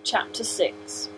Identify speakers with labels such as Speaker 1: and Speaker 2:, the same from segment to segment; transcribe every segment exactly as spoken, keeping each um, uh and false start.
Speaker 1: Chapter six.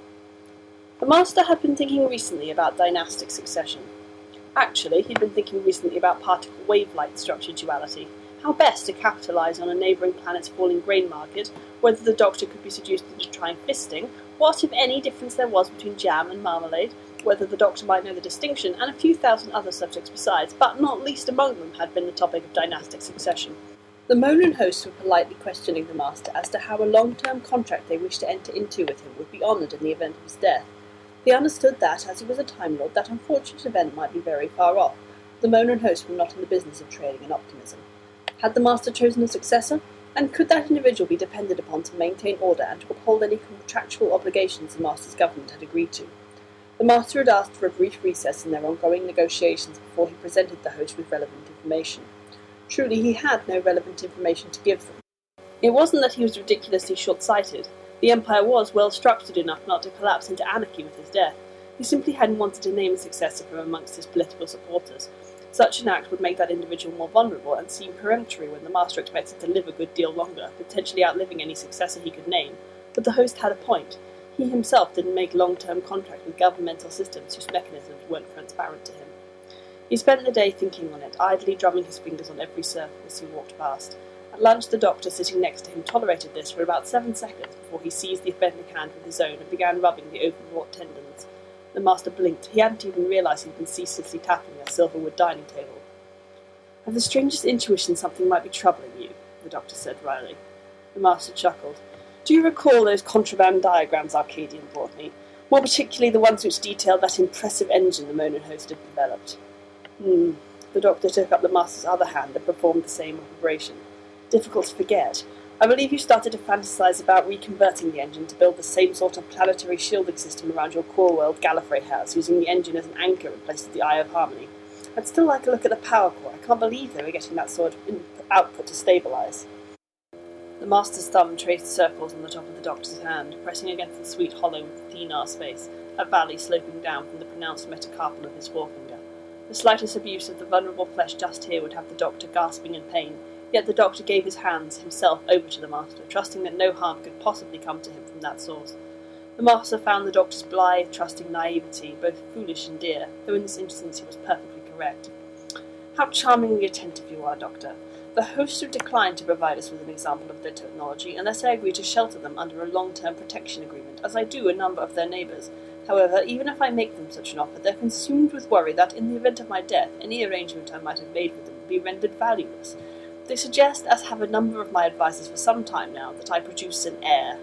Speaker 1: The Master had been thinking recently about dynastic succession. Actually, he'd been thinking recently about particle wave-light structure duality, how best to capitalise on a neighbouring planet's falling grain market, whether the Doctor could be seduced into trying fisting, what, if any, difference there was between jam and marmalade, whether the Doctor might know the distinction, and a few thousand other subjects besides, but not least among them had been the topic of dynastic succession. The Monan hosts were politely questioning the Master as to how a long-term contract they wished to enter into with him would be honoured in the event of his death. He understood that, as he was a Time Lord, that unfortunate event might be very far off. The Monan hosts were not in the business of trading in optimism. Had the Master chosen a successor? And could that individual be depended upon to maintain order and to uphold any contractual obligations the Master's government had agreed to? The Master had asked for a brief recess in their ongoing negotiations before he presented the host with relevant information. Truly, he had no relevant information to give them. It wasn't that he was ridiculously short-sighted. The Empire was well structured enough not to collapse into anarchy with his death. He simply hadn't wanted to name a successor from amongst his political supporters. Such an act would make that individual more vulnerable and seem peremptory when the Master expected to live a good deal longer, potentially outliving any successor he could name. But the host had a point. He himself didn't make long-term contracts with governmental systems whose mechanisms weren't transparent to him. He spent the day thinking on it, idly drumming his fingers on every circle as he walked past. At lunch, the Doctor, sitting next to him, tolerated this for about seven seconds before he seized the offending hand with his own and began rubbing the overwrought tendons. The Master blinked. He hadn't even realised he'd been ceaselessly tapping their silverwood dining table. "I have the strangest intuition something might be troubling you," the Doctor said wryly. The Master chuckled. "Do you recall those contraband diagrams Arcadian brought me? More particularly the ones which detailed that impressive engine the Monan host had developed?" Hmm. The Doctor took up the Master's other hand and performed the same operation. "Difficult to forget. I believe you started to fantasize about reconverting the engine to build the same sort of planetary shielding system around your core world Gallifrey has, using the engine as an anchor in place of the Eye of Harmony. I'd still like a look at the power core. I can't believe they were getting that sort of input output to stabilize." The Master's thumb traced circles on the top of the Doctor's hand, pressing against the sweet hollow with the thenar space, a valley sloping down from the pronounced metacarpal of his forefinger. The slightest abuse of the vulnerable flesh just here would have the Doctor gasping in pain, yet the Doctor gave his hands, himself, over to the Master, trusting that no harm could possibly come to him from that source. The Master found the Doctor's blithe, trusting naivety both foolish and dear, though in this instance he was perfectly correct. "How charmingly attentive you are, Doctor. The hosts have declined to provide us with an example of their technology unless I agree to shelter them under a long-term protection agreement, as I do a number of their neighbours. However, even if I make them such an offer, they're consumed with worry that, in the event of my death, any arrangement I might have made with them would be rendered valueless. They suggest, as have a number of my advisers for some time now, that I produce an heir."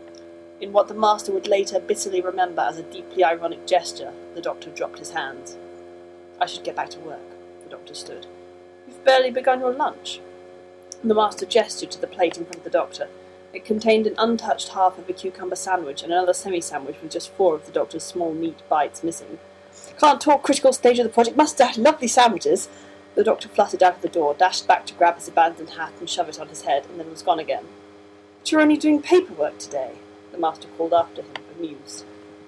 Speaker 1: In what the Master would later bitterly remember as a deeply ironic gesture, the Doctor dropped his hands. "I should get back to work," the Doctor stood. "You've barely begun your lunch." The Master gestured to the plate in front of the Doctor. It contained an untouched half of a cucumber sandwich and another semi-sandwich with just four of the Doctor's small meat bites missing. "Can't talk, critical stage of the project. Must have lovely sandwiches." The Doctor fluttered out of the door, dashed back to grab his abandoned hat and shove it on his head, and then was gone again. "But you're only doing paperwork today," the Master called after him, amused.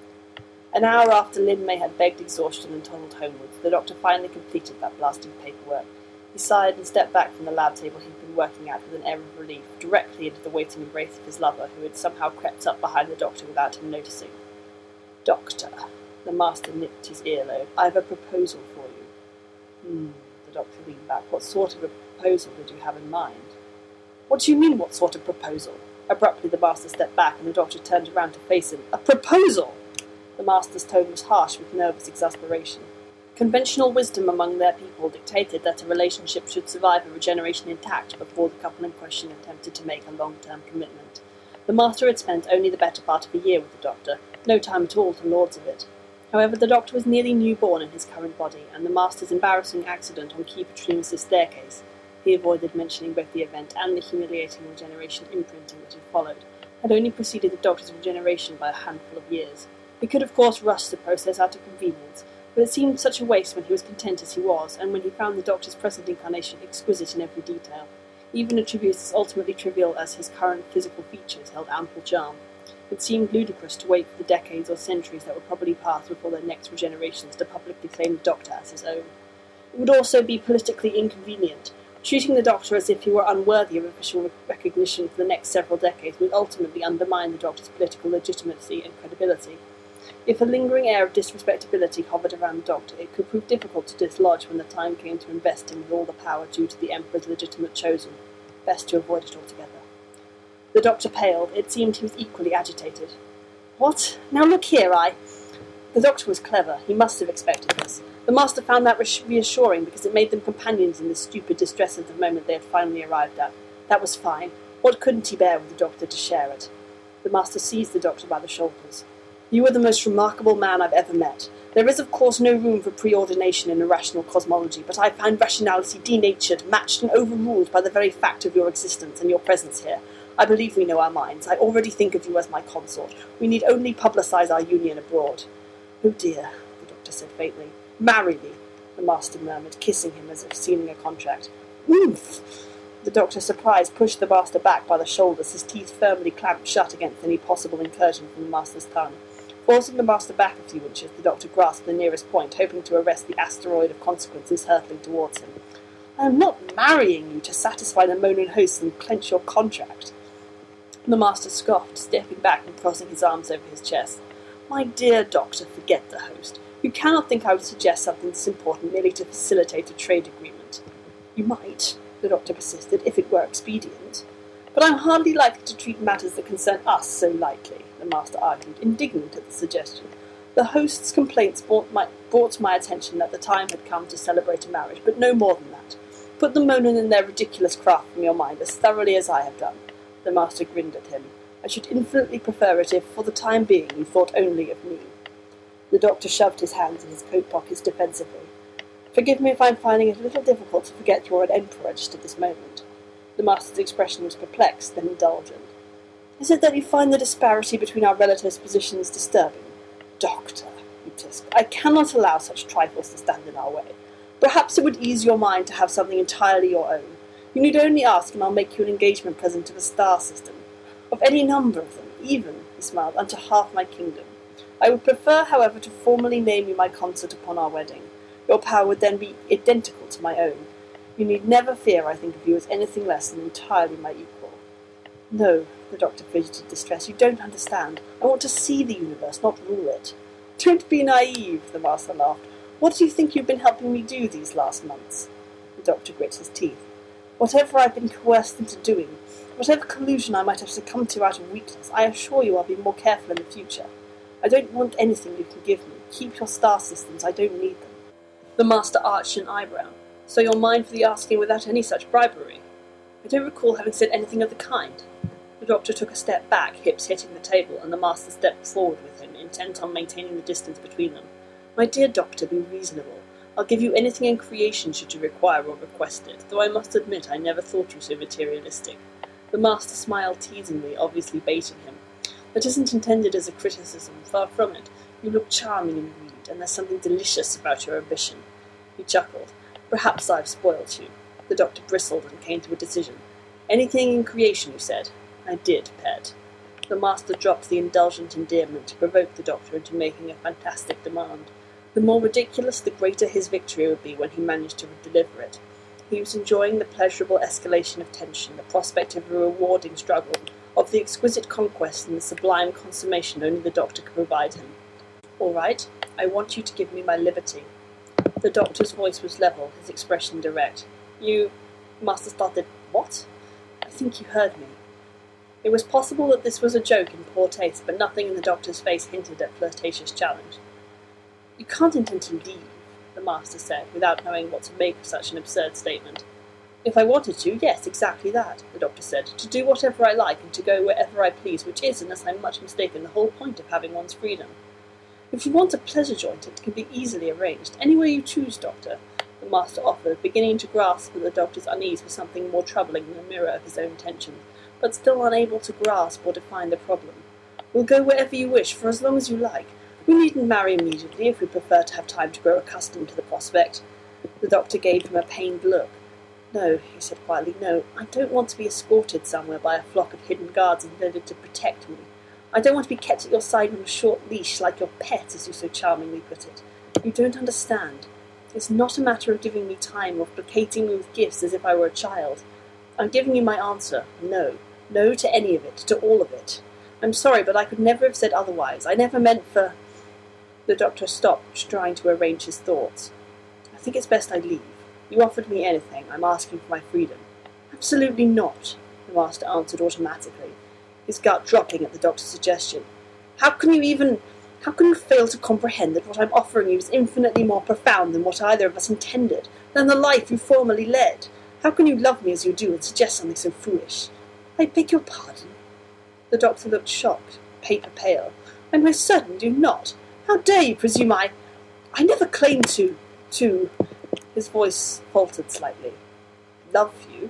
Speaker 1: An hour after Lin May had begged exhaustion and toddled homewards, the Doctor finally completed that blasting paperwork. He sighed and stepped back from the lab table he'd been working at with an air of relief, directly into the waiting embrace of his lover, who had somehow crept up behind the Doctor without him noticing. "Doctor," the Master nipped his earlobe, "I have a proposal for you." "Hmm," the Doctor leaned back. "What sort of a proposal did you have in mind?" "What do you mean, what sort of proposal?" Abruptly the Master stepped back, and the Doctor turned around to face him. "A proposal!" The Master's tone was harsh with nervous exasperation. Conventional wisdom among their people dictated that a relationship should survive a regeneration intact before the couple in question attempted to make a long-term commitment. The Master had spent only the better part of a year with the Doctor, no time at all to lords of it. However, the Doctor was nearly newborn in his current body, and the Master's embarrassing accident on Key Petronius' staircase — he avoided mentioning both the event and the humiliating regeneration imprinting that had followed — had only preceded the Doctor's regeneration by a handful of years. He could of course rush the process out of convenience, but it seemed such a waste when he was content as he was, and when he found the Doctor's present incarnation exquisite in every detail. Even attributes as ultimately trivial as his current physical features held ample charm. It seemed ludicrous to wait for the decades or centuries that would probably pass before their next regenerations to publicly claim the Doctor as his own. It would also be politically inconvenient. Treating the Doctor as if he were unworthy of official recognition for the next several decades would ultimately undermine the Doctor's political legitimacy and credibility. If a lingering air of disrespectability hovered around the Doctor, it could prove difficult to dislodge when the time came to invest him with all the power due to the Emperor's legitimate chosen. Best to avoid it altogether. The Doctor paled. It seemed he was equally agitated. What? Now look here, I... The Doctor was clever. He must have expected this. The Master found that reassuring because it made them companions in the stupid distress of the moment they had finally arrived at. That was fine. What couldn't he bear with the Doctor to share it? The Master seized the Doctor by the shoulders. You are the most remarkable man I've ever met. There is, of course, no room for preordination in a rational cosmology, but I find rationality denatured, matched and overruled by the very fact of your existence and your presence here. I believe we know our minds. I already think of you as my consort. We need only publicise our union abroad. Oh dear, the Doctor said faintly. Marry me, the Master murmured, kissing him as if sealing a contract. Oomph! The Doctor, surprised, pushed the Master back by the shoulders, his teeth firmly clamped shut against any possible incursion from the Master's tongue. Forcing the Master back a few inches, the Doctor grasped the nearest point, hoping to arrest the asteroid of consequences hurtling towards him. I am not marrying you to satisfy the Moaning hosts and clench your contract. The Master scoffed, stepping back and crossing his arms over his chest. My dear Doctor, forget the host. You cannot think I would suggest something this important merely to facilitate a trade agreement. You might, the Doctor persisted, if it were expedient. But I'm hardly likely to treat matters that concern us so lightly, the Master argued, indignant at the suggestion. The host's complaints brought, my, brought to my attention that the time had come to celebrate a marriage, but no more than that. Put the Moaning and their ridiculous craft from your mind as thoroughly as I have done. The Master grinned at him. I should infinitely prefer it if, for the time being, you thought only of me. The Doctor shoved his hands in his coat pockets defensively. Forgive me if I'm finding it a little difficult to forget you're an Emperor just at this moment. The Master's expression was perplexed, then indulgent. Is it that you find the disparity between our relatives' positions disturbing? Doctor, he tisked, I cannot allow such trifles to stand in our way. Perhaps it would ease your mind to have something entirely your own. You need only ask, and I'll make you an engagement present of a star system. Of any number of them, even, he smiled, unto half my kingdom. I would prefer, however, to formally name you my consort upon our wedding. Your power would then be identical to my own. You need never fear I think of you as anything less than entirely my equal. No, the Doctor fidgeted in distress, you don't understand. I want to see the universe, not rule it. Don't be naive, the Master laughed. What do you think you've been helping me do these last months? The Doctor grit his teeth. Whatever I've been coerced into doing, whatever collusion I might have succumbed to out of weakness, I assure you I'll be more careful in the future. I don't want anything you can give me. Keep your star systems, I don't need them. The Master arched an eyebrow. So you're mine for the asking without any such bribery? I don't recall having said anything of the kind. The Doctor took a step back, hips hitting the table, and the Master stepped forward with him, intent on maintaining the distance between them. My dear Doctor, be reasonable. I'll give you anything in creation should you require or request it, though I must admit I never thought you so materialistic. The Master smiled teasingly, obviously baiting him. That isn't intended as a criticism, far from it. You look charming indeed, and there's something delicious about your ambition. He chuckled. Perhaps I've spoilt you. The Doctor bristled and came to a decision. Anything in creation, you said? I did, pet. The Master dropped the indulgent endearment to provoke the Doctor into making a fantastic demand. The more ridiculous, the greater his victory would be when he managed to deliver it. He was enjoying the pleasurable escalation of tension, the prospect of a rewarding struggle, of the exquisite conquest and the sublime consummation only the Doctor could provide him. All right, I want you to give me my liberty. The Doctor's voice was level, his expression direct. You... Master started, what? I think you heard me. It was possible that this was a joke in poor taste, but nothing in the Doctor's face hinted at flirtatious challenge. You can't intend to leave, the Master said, without knowing what to make of such an absurd statement. If I wanted to, yes, exactly that, the Doctor said, to do whatever I like and to go wherever I please, which is, unless I'm much mistaken, the whole point of having one's freedom. If you want a pleasure joint, it can be easily arranged. Any way you choose, Doctor, the Master offered, beginning to grasp that the Doctor's unease was something more troubling than a mirror of his own tensions, but still unable to grasp or define the problem. We'll go wherever you wish, for as long as you like. We needn't marry immediately if we prefer to have time to grow accustomed to the prospect. The Doctor gave him a pained look. No, he said quietly, no, I don't want to be escorted somewhere by a flock of hidden guards intended to protect me. I don't want to be kept at your side on a short leash like your pet, as you so charmingly put it. You don't understand. It's not a matter of giving me time or placating me with gifts as if I were a child. I'm giving you my answer. No. No to any of it, to all of it. I'm sorry, but I could never have said otherwise. I never meant for... The doctor stopped, trying to arrange his thoughts. I think it's best I leave. You offered me anything. I'm asking for my freedom. Absolutely not, the master answered automatically, his gut dropping at the doctor's suggestion. How can you even... How can you fail to comprehend that what I'm offering you is infinitely more profound than what either of us intended, than the life you formerly led? How can you love me as you do and suggest something so foolish? I beg your pardon. The doctor looked shocked, paper pale. I most certainly do not. How dare you presume I... I never claimed to... to... His voice faltered slightly. Love you?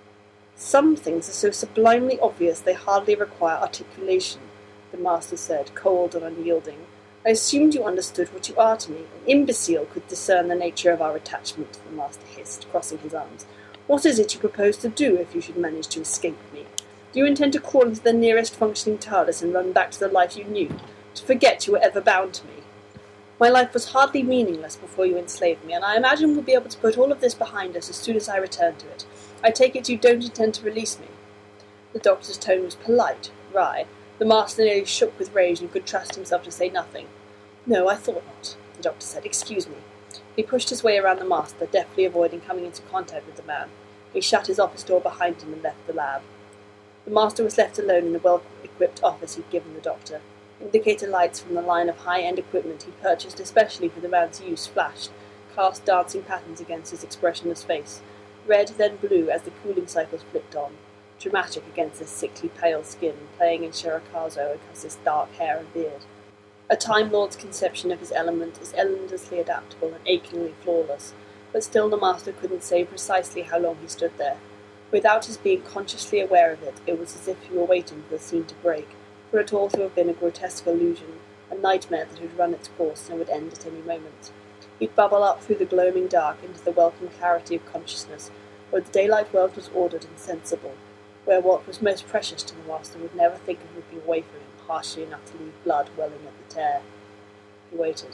Speaker 1: Some things are so sublimely obvious they hardly require articulation, the master said, cold and unyielding. I assumed you understood what you are to me. An imbecile could discern the nature of our attachment, the master hissed, crossing his arms. What is it you propose to do if you should manage to escape me? Do you intend to crawl into the nearest functioning TARDIS and run back to the life you knew, to forget you were ever bound to me? My life was hardly meaningless before you enslaved me, and I imagine we'll be able to put all of this behind us as soon as I return to it. I take it you don't intend to release me. The doctor's tone was polite, wry. The master nearly shook with rage and could trust himself to say nothing. No, I thought not, the doctor said. Excuse me. He pushed his way around the master, deftly avoiding coming into contact with the man. He shut his office door behind him and left the lab. The master was left alone in the well-equipped office he'd given the doctor. Indicator lights from the line of high-end equipment he purchased especially for the man's use flashed, cast dancing patterns against his expressionless face, red then blue as the cooling cycles flipped on, dramatic against his sickly pale skin, playing in Sherakazo across his dark hair and beard. A Time Lord's conception of his element is endlessly adaptable and achingly flawless, but still the master couldn't say precisely how long he stood there. Without his being consciously aware of it, it was as if he were waiting for the scene to break, for it all to have been a grotesque illusion, a nightmare that had run its course and would end at any moment. He'd bubble up through the gloaming dark into the welcome clarity of consciousness, where the daylight world was ordered and sensible, where what was most precious to the master would never think of moving away from him, harshly enough to leave blood welling at the tear. He waited.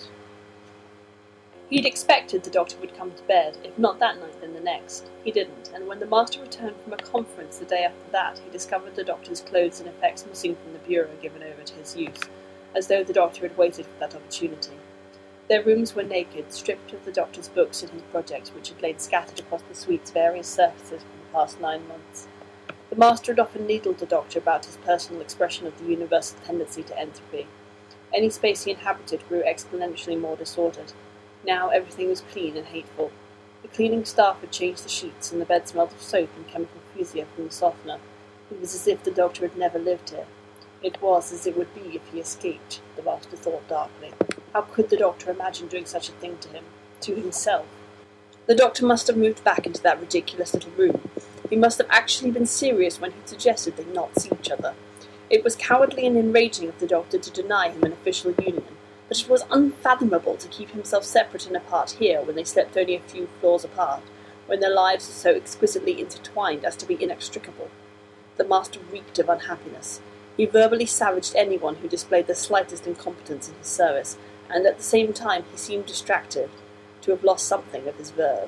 Speaker 1: He'd expected the doctor would come to bed, if not that night then the next. He didn't, and when the master returned from a conference the day after that, he discovered the doctor's clothes and effects missing from the bureau given over to his use, as though the doctor had waited for that opportunity. Their rooms were naked, stripped of the doctor's books and his projects, which had lain scattered across the suite's various surfaces for the past nine months. The master had often needled the doctor about his personal expression of the universal tendency to entropy. Any space he inhabited grew exponentially more disordered. Now everything was clean and hateful. The cleaning staff had changed the sheets, and the bed smelled of soap and chemical fusia from the softener. It was as if the doctor had never lived here. It was as it would be if he escaped, the master thought darkly. How could the doctor imagine doing such a thing to him? To himself? The doctor must have moved back into that ridiculous little room. He must have actually been serious when he suggested they not see each other. It was cowardly and enraging of the doctor to deny him an official union, but it was unfathomable to keep himself separate and apart here when they slept only a few floors apart, when their lives were so exquisitely intertwined as to be inextricable. The master reeked of unhappiness. He verbally savaged anyone who displayed the slightest incompetence in his service, and at the same time he seemed distracted, to have lost something of his verve.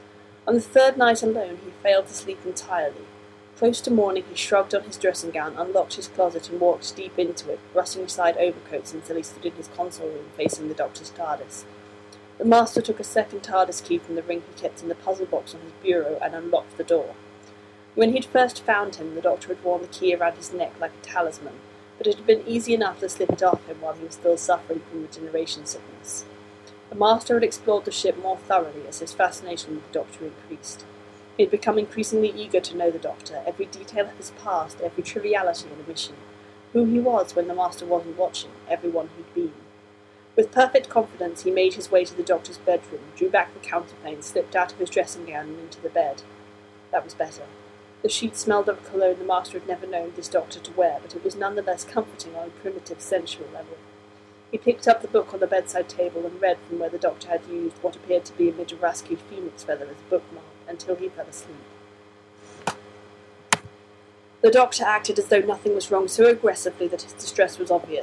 Speaker 1: On the third night alone he failed to sleep entirely. Close to morning he shrugged on his dressing gown, unlocked his closet and walked deep into it, brushing aside overcoats until he stood in his console room facing the doctor's TARDIS. The master took a second TARDIS key from the ring he kept in the puzzle box on his bureau and unlocked the door. When he'd first found him, the doctor had worn the key around his neck like a talisman, but it had been easy enough to slip it off him while he was still suffering from regeneration sickness. The master had explored the ship more thoroughly as his fascination with the doctor increased. He had become increasingly eager to know the doctor, every detail of his past, every triviality and omission, who he was when the master wasn't watching, everyone who'd been. With perfect confidence he made his way to the doctor's bedroom, drew back the counterpane, slipped out of his dressing gown and into the bed. That was better. The sheets smelled of a cologne the master had never known this doctor to wear, but it was none the less comforting on a primitive, sensual level. He picked up the book on the bedside table and read from where the doctor had used what appeared to be a Midorasky phoenix feather as a bookmark until he fell asleep. The doctor acted as though nothing was wrong so aggressively that his distress was obvious.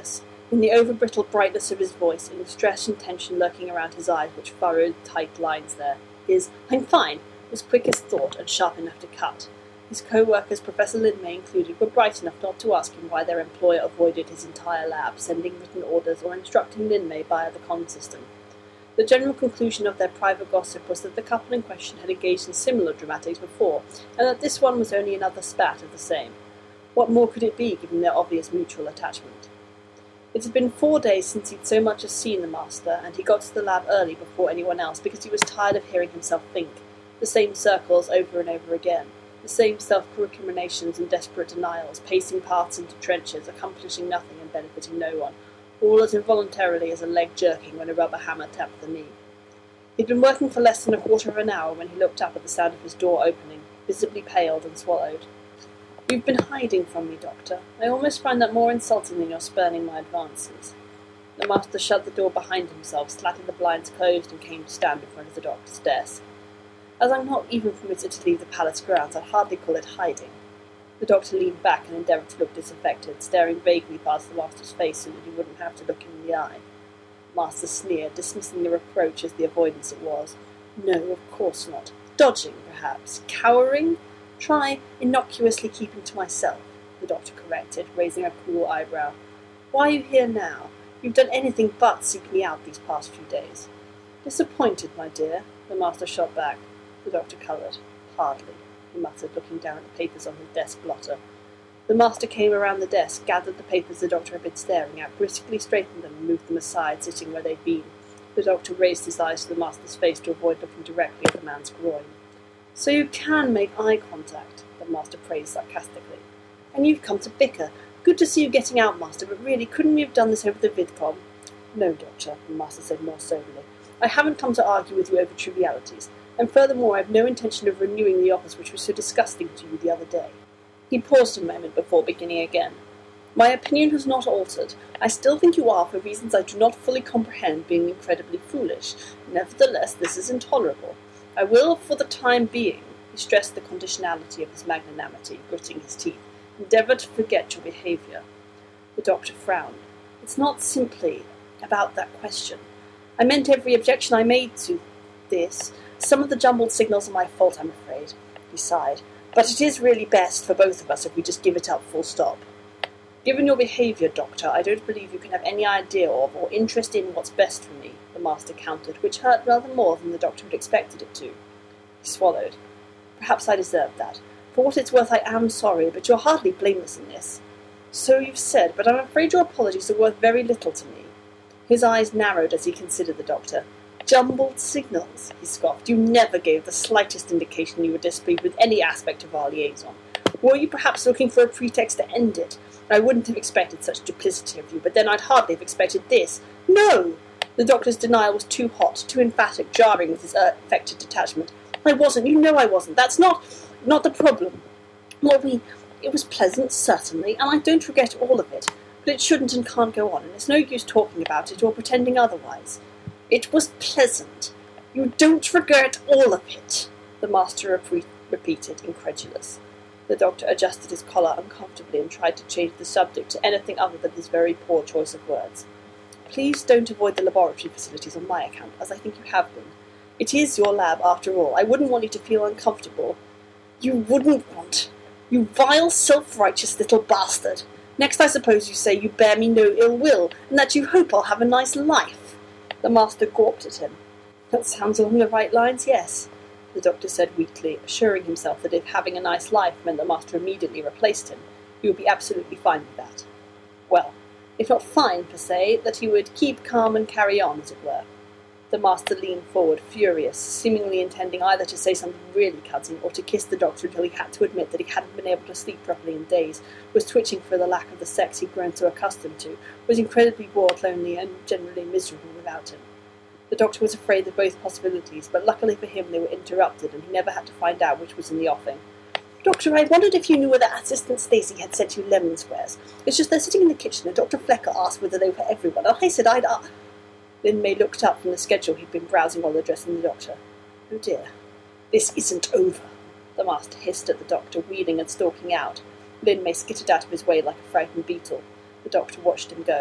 Speaker 1: in the over-brittle brightness of his voice, in the stress and tension lurking around his eyes which furrowed tight lines there. His "I'm fine" was quick as thought and sharp enough to cut. His co-workers, Professor Linmay included, were bright enough not to ask him why their employer avoided his entire lab, sending written orders or instructing Linmay via the comm system. The general conclusion of their private gossip was that the couple in question had engaged in similar dramatics before, and that this one was only another spat of the same. What more could it be, given their obvious mutual attachment? It had been four days since he'd so much as seen the master, and he got to the lab early before anyone else because he was tired of hearing himself think, the same circles over and over again, the same self-recriminations and desperate denials, pacing paths into trenches, accomplishing nothing and benefiting no one, all as involuntarily as a leg jerking when a rubber hammer tapped the knee. He'd been working for less than a quarter of an hour when he looked up at the sound of his door opening, visibly paled and swallowed. "You've been hiding from me, Doctor. I almost find that more insulting than your spurning my advances." The master shut the door behind himself, slatted the blinds closed, and came to stand in front of the doctor's desk. "As I'm not even permitted to leave the palace grounds, I'd hardly call it hiding." The doctor leaned back and endeavoured to look disaffected, staring vaguely past the master's face so that he wouldn't have to look him in the eye. The master sneered, dismissing the reproach as the avoidance it was. "No, of course not. Dodging, perhaps. Cowering? Try innocuously keeping to myself," the doctor corrected, raising a cool eyebrow. "Why are you here now? You've done anything but seek me out these past few days." "Disappointed, my dear," the master shot back. The doctor coloured. "Hardly," he muttered, looking down at the papers on his desk blotter. The master came around the desk, gathered the papers the doctor had been staring at, briskly straightened them and moved them aside, sitting where they'd been. The doctor raised his eyes to the master's face to avoid looking directly at the man's groin. "So you can make eye contact," the master praised sarcastically. "And you've come to bicker. Good to see you getting out, master, but really, couldn't we have done this over the vidcom?" "No, doctor," the master said more soberly. "I haven't come to argue with you over trivialities. And furthermore, I have no intention of renewing the office which was so disgusting to you the other day." He paused a moment before beginning again. "My opinion has not altered. I still think you are, for reasons I do not fully comprehend, being incredibly foolish. Nevertheless, this is intolerable. I will, for the time being," he stressed the conditionality of his magnanimity, gritting his teeth, "endeavour to forget your behaviour." The doctor frowned. "It's not simply about that question. I meant every objection I made to this. Some of the jumbled signals are my fault, I'm afraid," he sighed. "But it is really best for both of us if we just give it up full stop." "Given your behaviour, Doctor, I don't believe you can have any idea of or interest in what's best for me," the master countered, which hurt rather more than the doctor had expected it to. He swallowed. "Perhaps I deserved that. For what it's worth, I am sorry, but you're hardly blameless in this." "So you've said, but I'm afraid your apologies are worth very little to me." His eyes narrowed as he considered the doctor. "Jumbled signals," he scoffed. "You never gave the slightest indication you were displeased with any aspect of our liaison. Were you perhaps looking for a pretext to end it? I wouldn't have expected such duplicity of you, but then I'd hardly have expected this." "No!" The doctor's denial was too hot, too emphatic, jarring with his uh, affected detachment. "I wasn't. You know I wasn't. That's not... not the problem. Well, we... it was pleasant, certainly, and I don't regret all of it, but it shouldn't and can't go on, and it's no use talking about it or pretending otherwise." "It was pleasant. You don't regret all of it," the master repre- repeated, incredulous. The doctor adjusted his collar uncomfortably and tried to change the subject to anything other than his very poor choice of words. "Please don't avoid the laboratory facilities on my account, as I think you have been. It is your lab, after all. I wouldn't want you to feel uncomfortable." "You wouldn't want? You vile, self-righteous little bastard. Next I suppose you say you bear me no ill will, and that you hope I'll have a nice life." The master gawped at him. "That sounds along the right lines, yes," the doctor said weakly, assuring himself that if having a nice life meant the master immediately replaced him, he would be absolutely fine with that. Well, if not fine, per se, that he would keep calm and carry on, as it were. The master leaned forward, furious, seemingly intending either to say something really cutting or to kiss the doctor until he had to admit that he hadn't been able to sleep properly in days, was twitching for the lack of the sex he'd grown so accustomed to, was incredibly bored, lonely, and generally miserable without him. The doctor was afraid of both possibilities, but luckily for him they were interrupted, and he never had to find out which was in the offing. "Doctor, I wondered if you knew whether Assistant Stacey had sent you lemon squares. It's just they're sitting in the kitchen, and Doctor Flecker asked whether they were for everyone, and I said I'd... Uh... Linmay looked up from the schedule he'd been browsing while addressing the doctor. "Oh dear, this isn't over," the master hissed at the doctor, wheeling and stalking out. Linmay skittered out of his way like a frightened beetle. The doctor watched him go.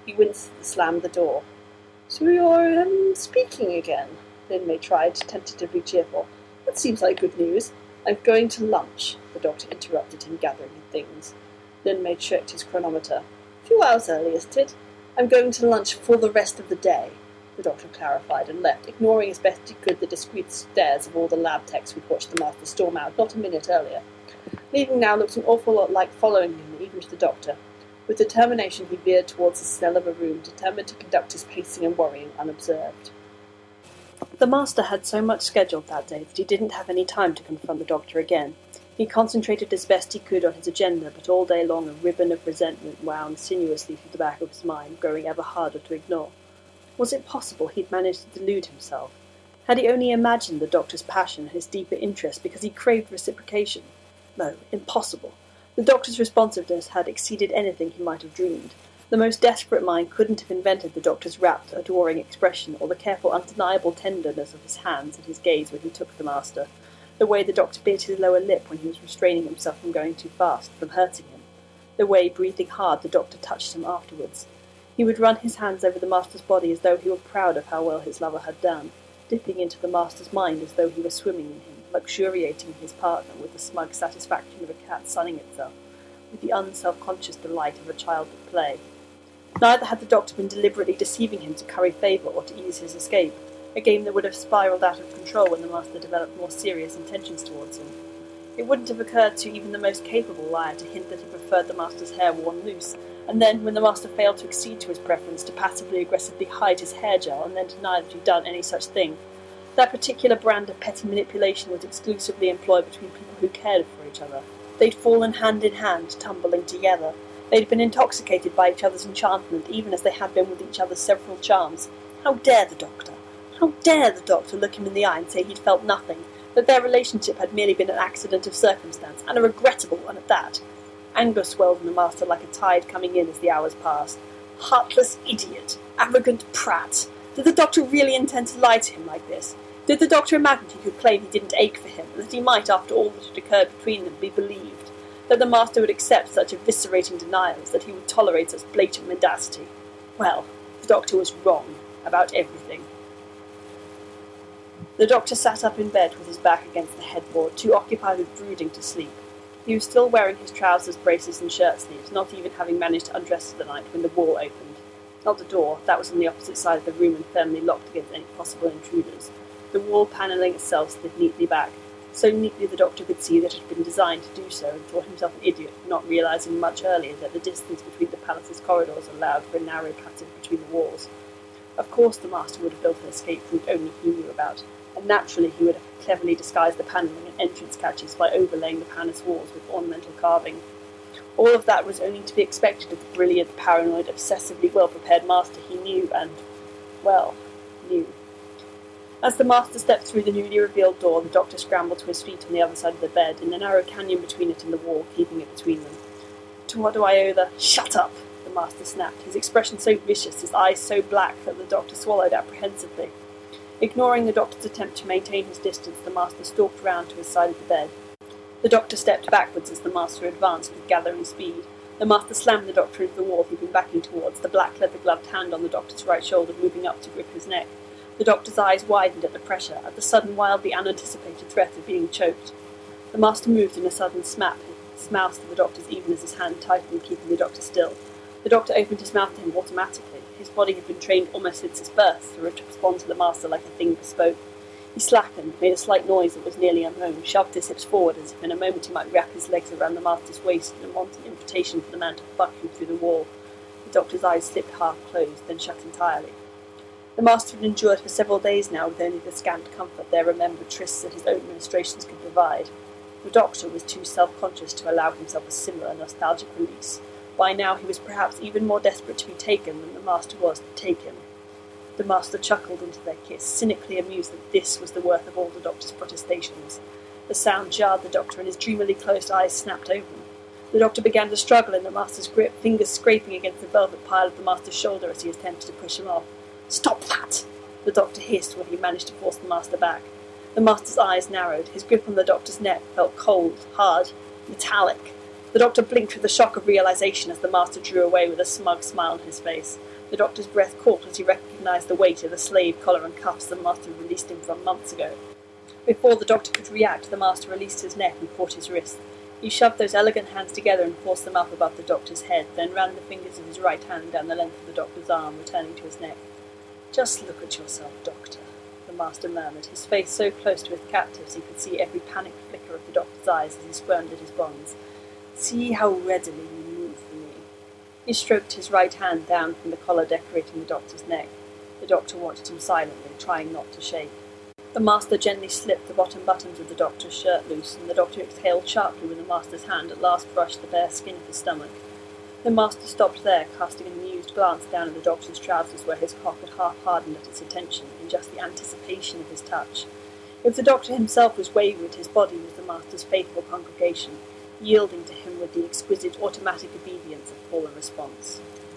Speaker 1: He winced and slammed the door. "So you're, um, speaking again?" Lin-Mei tried, tentatively cheerful. "That seems like good news." "I'm going to lunch," the doctor interrupted him, gathering his things. Lin-Mei checked his chronometer. "A few hours early, isn't it?" "I'm going to lunch for the rest of the day," the doctor clarified, and left, ignoring as best he could the discreet stares of all the lab techs who'd watched the master storm out not a minute earlier. Leaving now looked an awful lot like following him, even to the doctor. With determination he veered towards the smell of a room, determined to conduct his pacing and worrying unobserved. The master had so much scheduled that day that he didn't have any time to confront the doctor again. He concentrated as best he could on his agenda, but all day long a ribbon of resentment wound sinuously through the back of his mind, growing ever harder to ignore. Was it possible he'd managed to delude himself? Had he only imagined the doctor's passion and his deeper interest because he craved reciprocation? No, impossible. The doctor's responsiveness had exceeded anything he might have dreamed. The most desperate mind couldn't have invented the doctor's rapt, adoring expression, or the careful, undeniable tenderness of his hands and his gaze when he took the master, the way the doctor bit his lower lip when he was restraining himself from going too fast, from hurting him, the way, breathing hard, the doctor touched him afterwards. He would run his hands over the master's body as though he were proud of how well his lover had done, dipping into the master's mind as though he were swimming in him, luxuriating his partner with the smug satisfaction of a cat sunning itself, with the unself-conscious delight of a child at play. Neither had the doctor been deliberately deceiving him to curry favour or to ease his escape, a game that would have spiralled out of control when the master developed more serious intentions towards him. It wouldn't have occurred to even the most capable liar to hint that he preferred the master's hair worn loose, and then, when the master failed to accede to his preference, to passively-aggressively hide his hair gel and then deny that he'd done any such thing. That particular brand of petty manipulation was exclusively employed between people who cared for each other. They'd fallen hand in hand, tumbling together. They'd been intoxicated by each other's enchantment, even as they had been with each other's several charms. How dare the doctor? How dare the doctor look him in the eye and say he'd felt nothing, that their relationship had merely been an accident of circumstance, and a regrettable one at that? Anger swelled in the master like a tide coming in as the hours passed. Heartless idiot! Arrogant prat! Did the doctor really intend to lie to him like this? Did the doctor imagine he could claim he didn't ache for him, and that he might, after all that had occurred between them, be believed? That the master would accept such eviscerating denials, that he would tolerate such blatant mendacity? Well, the doctor was wrong about everything. The doctor sat up in bed with his back against the headboard, too occupied with brooding to sleep. He was still wearing his trousers, braces and shirt sleeves, not even having managed to undress for the night when the wall opened. Not the door, that was on the opposite side of the room and firmly locked against any possible intruders. The wall panelling itself slid neatly back, so neatly the doctor could see that it had been designed to do so, and thought himself an idiot for not realising much earlier that the distance between the palace's corridors allowed for a narrow passage between the walls. Of course the master would have built an escape route only he knew about, and naturally he would have cleverly disguised the panelling and entrance catches by overlaying the palace walls with ornamental carving. All of that was only to be expected of the brilliant, paranoid, obsessively well-prepared master he knew and, well, knew. As the master stepped through the newly revealed door, the doctor scrambled to his feet on the other side of the bed, in the narrow canyon between it and the wall, keeping it between them. To what do I owe the— "Shut up!" the master snapped, his expression so vicious, his eyes so black, that the doctor swallowed apprehensively. Ignoring the doctor's attempt to maintain his distance, the master stalked round to his side of the bed. The doctor stepped backwards as the master advanced with gathering speed. The master slammed the doctor into the wall he'd been backing towards, the black leather-gloved hand on the doctor's right shoulder moving up to grip his neck. The doctor's eyes widened at the pressure, at the sudden, wildly unanticipated threat of being choked. The master moved in a sudden smap, his mouth to the doctor's even as his hand tightened, keeping the doctor still. The doctor opened his mouth to him automatically. His body had been trained almost since his birth to respond to the master like a thing bespoke. He slackened, made a slight noise that was nearly unknown, shoved his hips forward as if in a moment he might wrap his legs around the master's waist in a wanton invitation for the man to fuck him through the wall. The doctor's eyes slipped half closed, then shut entirely. The master had endured for several days now with only the scant comfort their remembered trysts and his own ministrations could provide. The doctor was too self-conscious to allow himself a similar nostalgic release. By now he was perhaps even more desperate to be taken than the master was to take him. The master chuckled into their kiss, cynically amused that this was the worth of all the doctor's protestations. The sound jarred the doctor, and his dreamily closed eyes snapped open. The doctor began to struggle in the master's grip, fingers scraping against the velvet pile of the master's shoulder as he attempted to push him off. "Stop that!" the doctor hissed when he managed to force the master back. The master's eyes narrowed. His grip on the doctor's neck felt cold, hard, metallic. The doctor blinked with the shock of realization as the master drew away with a smug smile on his face. The doctor's breath caught as he recognised the weight of the slave collar and cuffs the master had released him from months ago. Before the doctor could react, the master released his neck and caught his wrist. He shoved those elegant hands together and forced them up above the doctor's head, then ran the fingers of his right hand down the length of the doctor's arm, returning to his neck. "Just look at yourself, Doctor," the master murmured, his face so close to his captive's he could see every panicked flicker of the doctor's eyes as he squirmed at his bonds. "See how readily you move for me." He stroked his right hand down from the collar decorating the doctor's neck. The doctor watched him silently, trying not to shake. The master gently slipped the bottom buttons of the doctor's shirt loose, and the doctor exhaled sharply when the master's hand at last brushed the bare skin of his stomach. The master stopped there, casting an amused glance down at the doctor's trousers where his cock had half hardened at its attention, in just the anticipation of his touch. If the doctor himself was wayward, his body was the master's faithful congregation, yielding to him with the exquisite automatic obedience of call and response.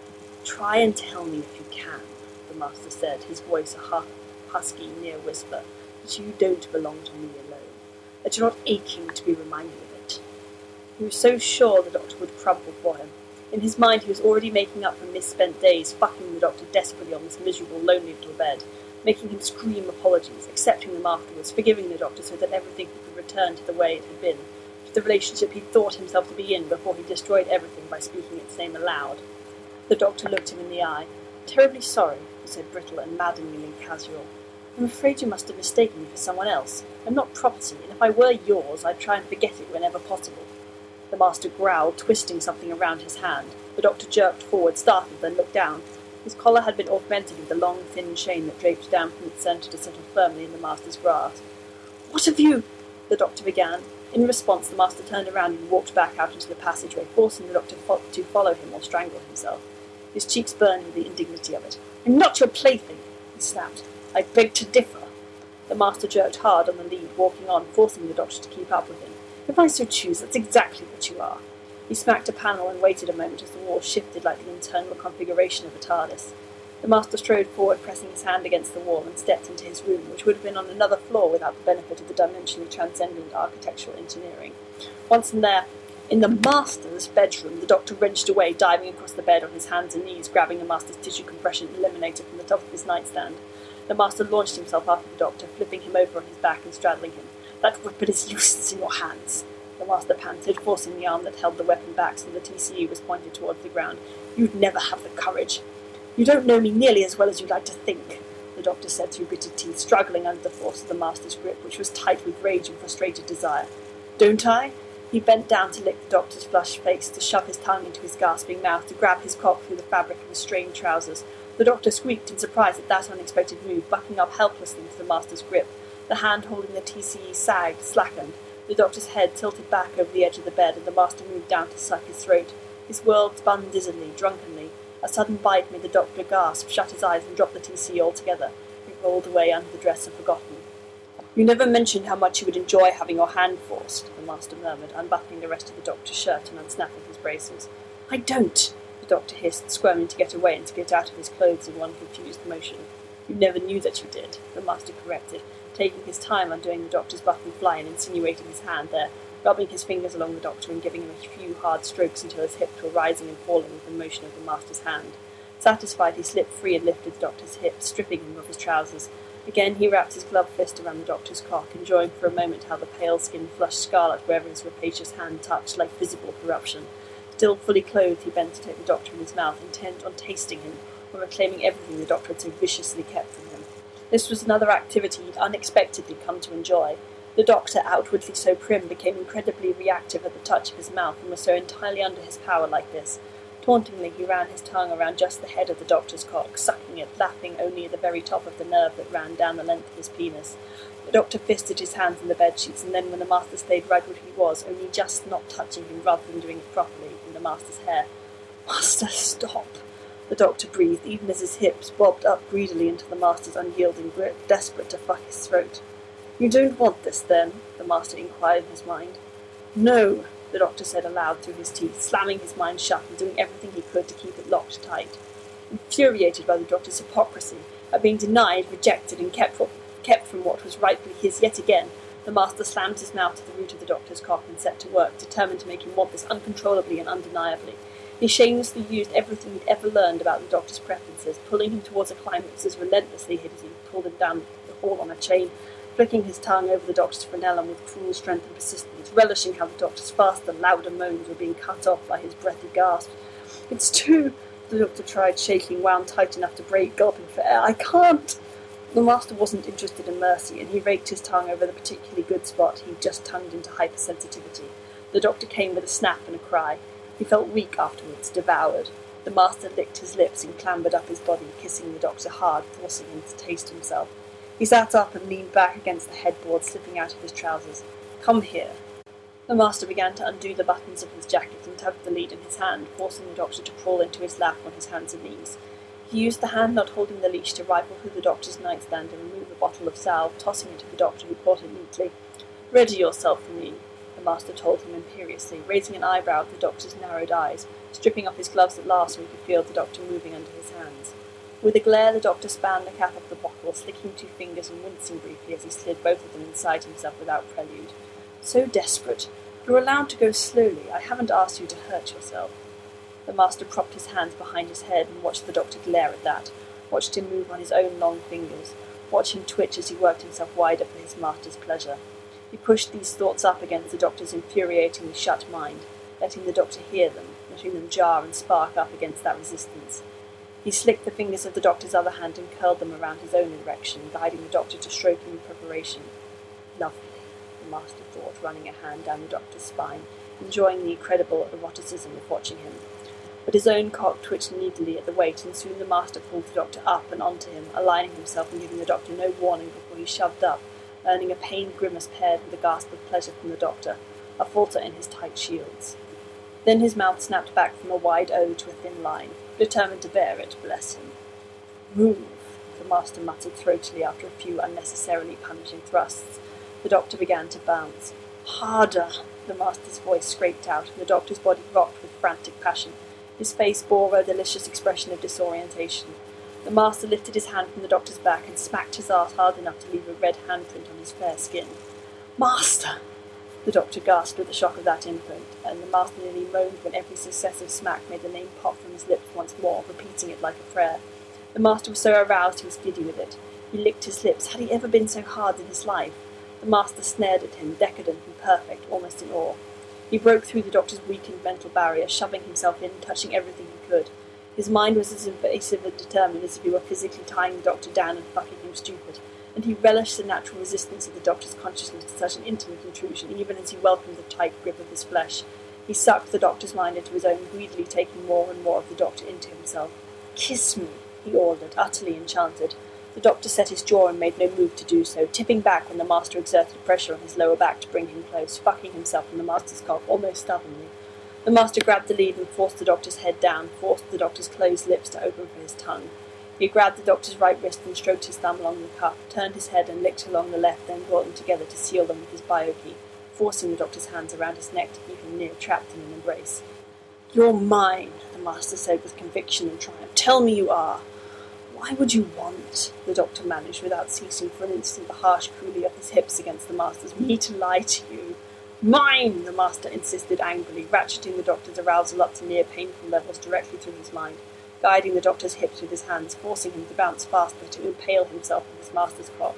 Speaker 1: "Try and tell me if you can," the master said, his voice a half husky, near whisper, "that you don't belong to me alone, that you're not aching to be reminded of it." He was so sure the doctor would crumple for him. In his mind he was already making up for misspent days, fucking the doctor desperately on this miserable, lonely little bed, making him scream apologies, accepting them afterwards, forgiving the doctor so that everything could return to the way it had been, to the relationship he thought himself to be in before he destroyed everything by speaking its name aloud. The doctor looked him in the eye. "Terribly sorry," he said, brittle and maddeningly casual. "I'm afraid you must have mistaken me for someone else. I'm not property, and if I were yours, I'd try and forget it whenever possible." The master growled, twisting something around his hand. The doctor jerked forward, startled, then looked down. His collar had been augmented with a long, thin chain that draped down from its centre to settle firmly in the master's grasp. "What have you—" the doctor began. In response, the master turned around and walked back out into the passageway, forcing the doctor fo- to follow him or strangle himself. His cheeks burned with the indignity of it. "I'm not your plaything," he snapped. "I beg to differ." The master jerked hard on the lead, walking on, forcing the doctor to keep up with him. "If I so choose, that's exactly what you are." He smacked a panel and waited a moment as the wall shifted like the internal configuration of a TARDIS. The master strode forward, pressing his hand against the wall, and stepped into his room, which would have been on another floor without the benefit of the dimensionally transcendent architectural engineering. Once in there, in the master's bedroom, the doctor wrenched away, diving across the bed on his hands and knees, grabbing the master's tissue compression eliminator from the top of his nightstand. The master launched himself after the doctor, flipping him over on his back and straddling him. "That weapon is useless in your hands," the master panted, forcing the arm that held the weapon back so the T C E was pointed towards the ground. "You'd never have the courage. You don't know me nearly as well as you'd like to think," the doctor said through gritted teeth, struggling under the force of the master's grip, which was tight with rage and frustrated desire. "Don't I?" He bent down to lick the doctor's flushed face, to shove his tongue into his gasping mouth, to grab his cock through the fabric of his strained trousers. The doctor squeaked in surprise at that unexpected move, bucking up helplessly into the master's grip. The hand holding the T C E sagged, slackened. The doctor's head tilted back over the edge of the bed, and the master moved down to suck his throat. His world spun dizzily, drunkenly. A sudden bite made the doctor gasp, shut his eyes, and drop the T C E altogether. It rolled away under the dress of forgotten. "You never mentioned how much you would enjoy having your hand forced," the master murmured, unbuttoning the rest of the doctor's shirt and unsnapping his braces. "I don't," the doctor hissed, squirming to get away and to get out of his clothes in one confused motion. "You never knew that you did," the master corrected, taking his time undoing the doctor's button fly and insinuating his hand there, rubbing his fingers along the doctor and giving him a few hard strokes until his hips were rising and falling with the motion of the master's hand. Satisfied, he slipped free and lifted the doctor's hips, stripping him of his trousers. Again he wrapped his gloved fist around the doctor's cock, enjoying for a moment how the pale skin flushed scarlet wherever his rapacious hand touched, like visible corruption. Still fully clothed, he bent to take the doctor in his mouth, intent on tasting him, or reclaiming everything the doctor had so viciously kept from him. This was another activity he'd unexpectedly come to enjoy. The doctor, outwardly so prim, became incredibly reactive at the touch of his mouth, and was so entirely under his power like this. Tauntingly, he ran his tongue around just the head of the doctor's cock, sucking it, lapping only at the very top of the nerve that ran down the length of his penis. The doctor fisted his hands in the bedsheets, and then when the master stayed right where he was, only just not touching him rather than doing it properly, in the master's hair. "Master, stop!" the doctor breathed, even as his hips bobbed up greedily into the master's unyielding grip, desperate to fuck his throat. "You don't want this, then?" the master inquired in his mind. "No," the doctor said aloud through his teeth, slamming his mind shut and doing everything he could to keep it locked tight. Infuriated by the doctor's hypocrisy, at being denied, rejected, and kept, kept from what was rightfully his yet again, The master slammed his mouth to the root of the doctor's cock and set to work, determined to make him want this uncontrollably and undeniably. He shamelessly used everything he'd ever learned about the doctor's preferences, pulling him towards a climax as relentlessly as he pulled him down the hall on a chain, flicking his tongue over the doctor's frenulum with cruel strength and persistence, relishing how the doctor's faster, louder moans were being cut off by his breathy gasps. "It's too..." the doctor tried, shaking, wound tight enough to break, gulping for air. "I can't!" The master wasn't interested in mercy, and he raked his tongue over the particularly good spot he'd just tongued into hypersensitivity. The doctor came with a snap and a cry. He felt weak afterwards, devoured. The master licked his lips and clambered up his body, kissing the doctor hard, forcing him to taste himself. He sat up and leaned back against the headboard, slipping out of his trousers. "Come here." The master began to undo the buttons of his jacket and tugged the lead in his hand, forcing the doctor to crawl into his lap on his hands and knees. He used the hand not holding the leash to rifle through the doctor's nightstand and remove a bottle of salve, tossing it to the doctor, who caught it neatly. "Ready yourself for me," the master told him imperiously, raising an eyebrow at the doctor's narrowed eyes, stripping off his gloves at last so he could feel the doctor moving under his hands. With a glare, the doctor spanned the cap of the bottle, slicking two fingers and wincing briefly as he slid both of them inside himself without prelude. "So desperate. You're allowed to go slowly. I haven't asked you to hurt yourself." The master propped his hands behind his head and watched the doctor glare at that, watched him move on his own long fingers, watched him twitch as he worked himself wider for his master's pleasure. He pushed these thoughts up against the doctor's infuriatingly shut mind, letting the doctor hear them, letting them jar and spark up against that resistance. He slicked the fingers of the doctor's other hand and curled them around his own erection, guiding the doctor to stroking in preparation. Lovely, the master thought, running a hand down the doctor's spine, enjoying the incredible eroticism of watching him. But his own cock twitched needily at the weight, and soon the master pulled the doctor up and onto him, aligning himself and giving the doctor no warning before he shoved up, earning a pained grimace paired with a gasp of pleasure from the doctor, a falter in his tight shields. Then his mouth snapped back from a wide O to a thin line, determined to bear it, bless him. "Move," the master muttered throatily after a few unnecessarily punishing thrusts. The doctor began to bounce. "Harder," the master's voice scraped out, and the doctor's body rocked with frantic passion. His face bore a delicious expression of disorientation. The master lifted his hand from the doctor's back and smacked his arse hard enough to leave a red handprint on his fair skin. "Master!" The doctor gasped with the shock of that imprint, and the master nearly moaned when every successive smack made the name pop from his lips once more, repeating it like a prayer. The master was so aroused he was giddy with it. He licked his lips. Had he ever been so hard in his life? The master stared at him, decadent and perfect, almost in awe. He broke through the doctor's weakened mental barrier, shoving himself in, touching everything he could. His mind was as invasive and determined as if he were physically tying the doctor down and fucking him stupid, and he relished the natural resistance of the doctor's consciousness to such an intimate intrusion, even as he welcomed the tight grip of his flesh. He sucked the doctor's mind into his own, greedily taking more and more of the doctor into himself. "Kiss me," he ordered, utterly enchanted. The doctor set his jaw and made no move to do so, tipping back when the master exerted pressure on his lower back to bring him close, fucking himself in the master's cock almost stubbornly. The master grabbed the lead and forced the doctor's head down, forced the doctor's closed lips to open for his tongue. He grabbed the doctor's right wrist and stroked his thumb along the cuff, turned his head and licked along the left, then brought them together to seal them with his bio-key, forcing the doctor's hands around his neck to keep him near trapped in an embrace. "You're mine," the master said with conviction and triumph. "Tell me you are." "Why would you want," the doctor managed, without ceasing for an instant the harsh coolie of his hips against the master's, "me to lie to you?" "Mine," the master insisted angrily, ratcheting the doctor's arousal up to near painful levels directly through his mind, guiding the doctor's hips with his hands, forcing him to bounce faster, to impale himself on his master's cock.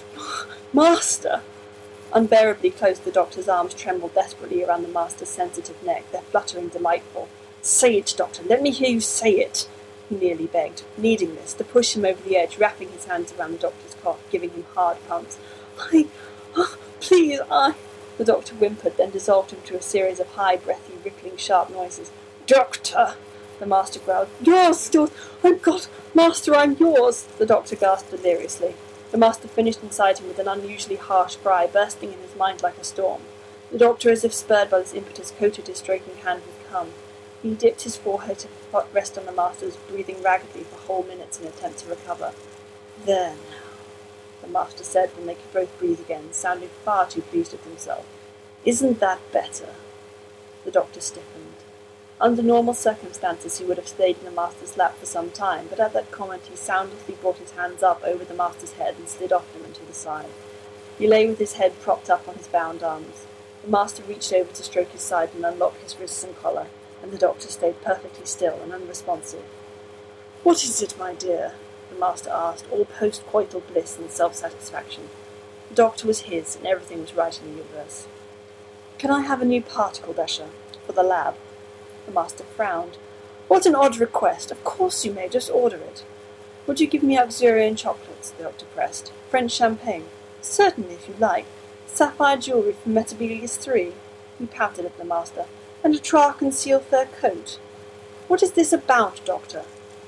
Speaker 1: "Master!" Unbearably close, the doctor's arms trembled desperately around the master's sensitive neck, their fluttering delightful. "Say it, doctor, let me hear you say it," he nearly begged, needing this to push him over the edge, wrapping his hands around the doctor's cock, giving him hard pumps. I... Oh, please, I... The doctor whimpered, then dissolved into a series of high, breathy, rippling, sharp noises. "Doctor!" the master growled. "Yours, yours! I'm God! Master, I'm yours!" the doctor gasped deliriously. The master finished inside him with an unusually harsh cry, bursting in his mind like a storm. The doctor, as if spurred by this impetus, coated his stroking hand with cum. He dipped his forehead to rest on the master's, breathing raggedly for whole minutes in an attempt to recover. "There now," the master said when they could both breathe again, sounding far too pleased with himself. "Isn't that better?" The doctor stiffened. Under normal circumstances he would have stayed in the master's lap for some time, but at that comment he soundlessly brought his hands up over the master's head and slid off him and to the side. He lay with his head propped up on his bound arms. The master reached over to stroke his side and unlock his wrists and collar, and the doctor stayed perfectly still and unresponsive. "What is it, my dear?" the master asked, all post-coital bliss and self-satisfaction. The doctor was his, and everything was right in the universe. "Can I have a new particle dasher for the lab?" The master frowned. "What an odd request. Of course you may. Just order it." "Would you give me Auxerian chocolates?" the doctor pressed. "French champagne?" "Certainly, if you like. Sapphire jewellery from Metabelius three. He pouted at the master. "And a Traque and seal fur coat." "What is this about, doctor?"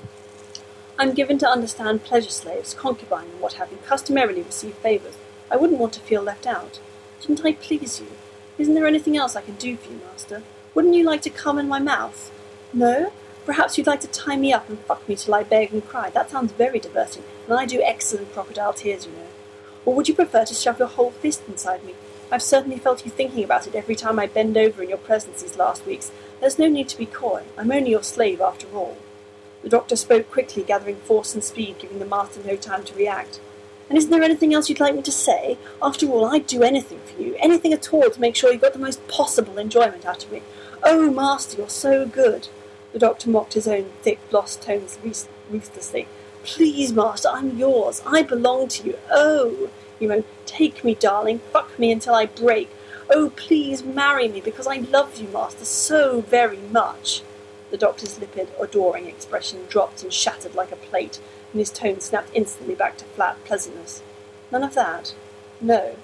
Speaker 1: "I'm given to understand pleasure slaves, concubines, and what have you, customarily receive favours. I wouldn't want to feel left out. Didn't I please you? Isn't there anything else I can do for you, master? Wouldn't you like to come in my mouth? No? Perhaps you'd like to tie me up and fuck me till I beg and cry. That sounds very diverting, and I do excellent crocodile tears, you know. Or would you prefer to shove your whole fist inside me? I've certainly felt you thinking about it every time I bend over in your presence these last weeks. There's no need to be coy. I'm only your slave, after all." The doctor spoke quickly, gathering force and speed, giving the master no time to react. "And isn't there anything else you'd like me to say? After all, I'd do anything for you, anything at all to make sure you got the most possible enjoyment out of me. Oh, master, you're so good." The doctor mocked his own thick, lost tones ruthlessly. "Please, master, I'm yours. I belong to you. Oh," he moaned, "take me, darling. Fuck me until I break. Oh, please marry me, because I love you, master, so very much." The doctor's limpid, adoring expression dropped and shattered like a plate, and his tone snapped instantly back to flat pleasantness. "None of that. No.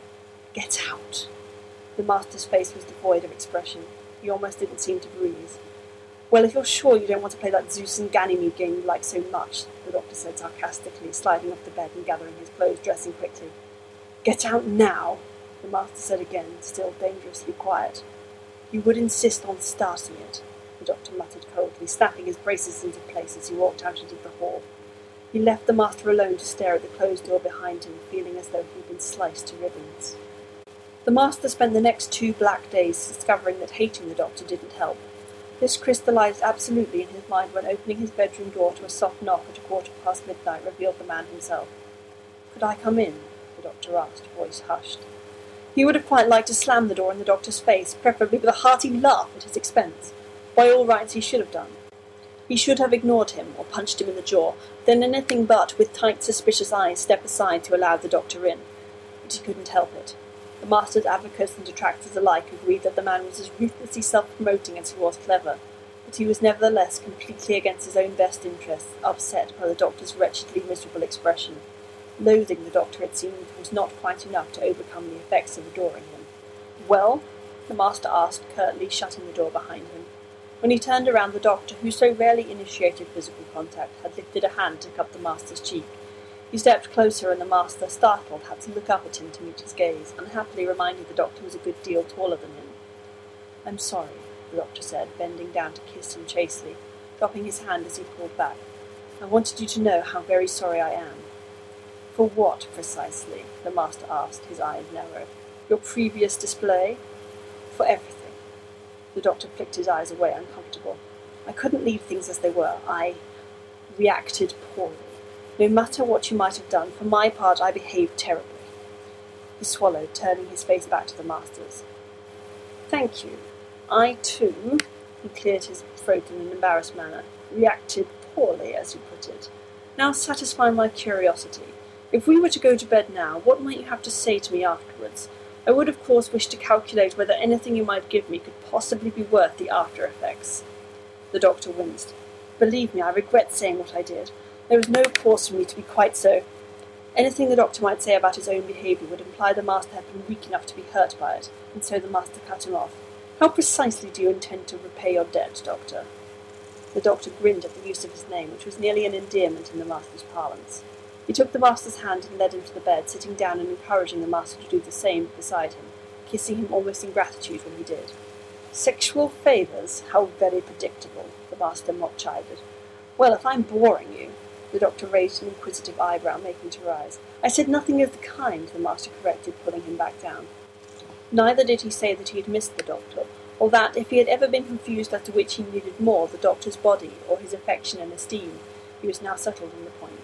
Speaker 1: Get out." The master's face was devoid of expression. He almost didn't seem to breathe. "Well, if you're sure you don't want to play that Zeus and Ganymede game you like so much," the doctor said sarcastically, sliding off the bed and gathering his clothes, dressing quickly. "Get out now," the master said again, still dangerously quiet. "You would insist on starting it," the doctor muttered coldly, snapping his braces into place as he walked out into the hall. He left the master alone to stare at the closed door behind him, feeling as though he'd been sliced to ribbons. The master spent the next two black days discovering that hating the doctor didn't help. This crystallized absolutely in his mind when opening his bedroom door to a soft knock at a quarter past midnight revealed the man himself. "Could I come in?" the doctor asked, voice hushed. He would have quite liked to slam the door in the doctor's face, preferably with a hearty laugh at his expense. By all rights he should have done. He should have ignored him, or punched him in the jaw, then anything but, with tight, suspicious eyes, step aside to allow the doctor in. But he couldn't help it. The master's advocates and detractors alike agreed that the man was as ruthlessly self-promoting as he was clever, but he was nevertheless completely against his own best interests, upset by the doctor's wretchedly miserable expression. Loathing the doctor, it seemed, was not quite enough to overcome the effects of adoring him. "Well?" the master asked, curtly, shutting the door behind him. When he turned around, the doctor, who so rarely initiated physical contact, had lifted a hand to cup the master's cheek. He stepped closer, and the master, startled, had to look up at him to meet his gaze, unhappily reminded the doctor was a good deal taller than him. "I'm sorry," the doctor said, bending down to kiss him chastely, dropping his hand as he pulled back. "I wanted you to know how very sorry I am." "For what, precisely?" the master asked, his eyes narrow. "Your previous display?" "For everything." The doctor flicked his eyes away, uncomfortable. "I couldn't leave things as they were. I reacted poorly. No matter what you might have done, for my part I behaved terribly." He swallowed, turning his face back to the master's. "Thank you. I, too," he cleared his throat in an embarrassed manner, "reacted poorly, as you put it. Now satisfy my curiosity. If we were to go to bed now, what might you have to say to me afterwards? I would, of course, wish to calculate whether anything you might give me could possibly be worth the after-effects." The doctor winced. "Believe me, I regret saying what I did. There is no cause for me to be quite so—" Anything the doctor might say about his own behaviour would imply the master had been weak enough to be hurt by it, and so the master cut him off. "How precisely do you intend to repay your debt, doctor?" The doctor grinned at the use of his name, which was nearly an endearment in the master's parlance. He took the master's hand and led him to the bed, sitting down and encouraging the master to do the same beside him, kissing him almost in gratitude when he did. "Sexual favours? How very predictable," the master mock-chided. "Well, if I'm boring you—" The doctor raised an inquisitive eyebrow, making to rise. "I said nothing of the kind," the master corrected, pulling him back down. Neither did he say that he had missed the doctor, or that, if he had ever been confused as to which he needed more, the doctor's body or his affection and esteem, he was now settled on the point.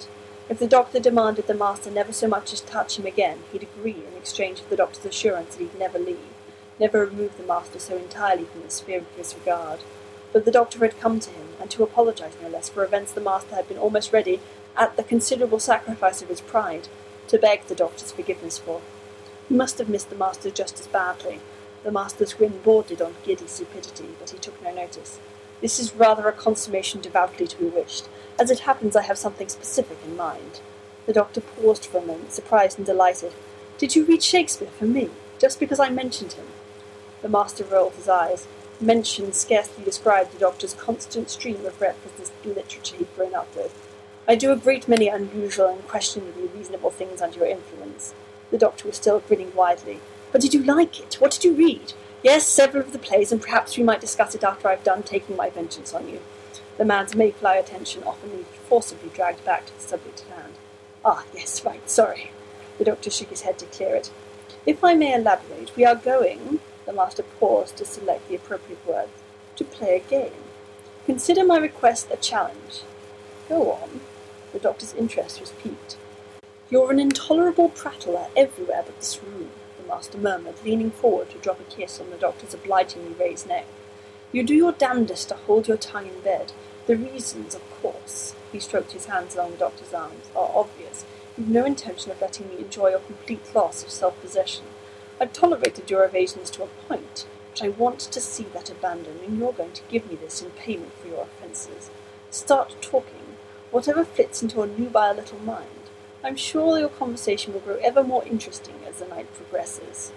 Speaker 1: If the doctor demanded the master never so much as touch him again, he'd agree in exchange for the doctor's assurance that he'd never leave, never remove the master so entirely from the sphere of his regard. But the doctor had come to him, and to apologise no less for events the master had been almost ready, at the considerable sacrifice of his pride, to beg the doctor's forgiveness for. He must have missed the master just as badly. The master's grin bordered on giddy stupidity, but he took no notice. This is rather a consummation devoutly to be wished. As it happens, I have something specific in mind. The doctor paused for a moment, surprised and delighted. Did you read Shakespeare for me, just because I mentioned him? The master rolled his eyes. Mention scarcely described the doctor's constant stream of references to literature he'd grown up with. I do a great many unusual and questionably reasonable things under your influence. The doctor was still grinning widely. But did you like it? What did you read? Yes, several of the plays, and perhaps we might discuss it after I've done taking my vengeance on you. The man's mayfly attention often forcibly dragged back to the subject at hand. Ah, yes, right, sorry. The doctor shook his head to clear it. If I may elaborate, we are going, the master paused to select the appropriate words, to play a game. Consider my request a challenge. Go on. The doctor's interest was piqued. You're an intolerable prattler everywhere but this room, the master murmured, leaning forward to drop a kiss on the doctor's obligingly raised neck. You do your damnedest to hold your tongue in bed. The reasons, of course, he stroked his hands along the doctor's arms, are obvious. You've no intention of letting me enjoy your complete loss of self-possession. I've tolerated your evasions to a point, but I want to see that abandon, and you're going to give me this in payment for your offences. Start talking, whatever flits into your nubile little mind. I'm sure your conversation will grow ever more interesting as the night progresses.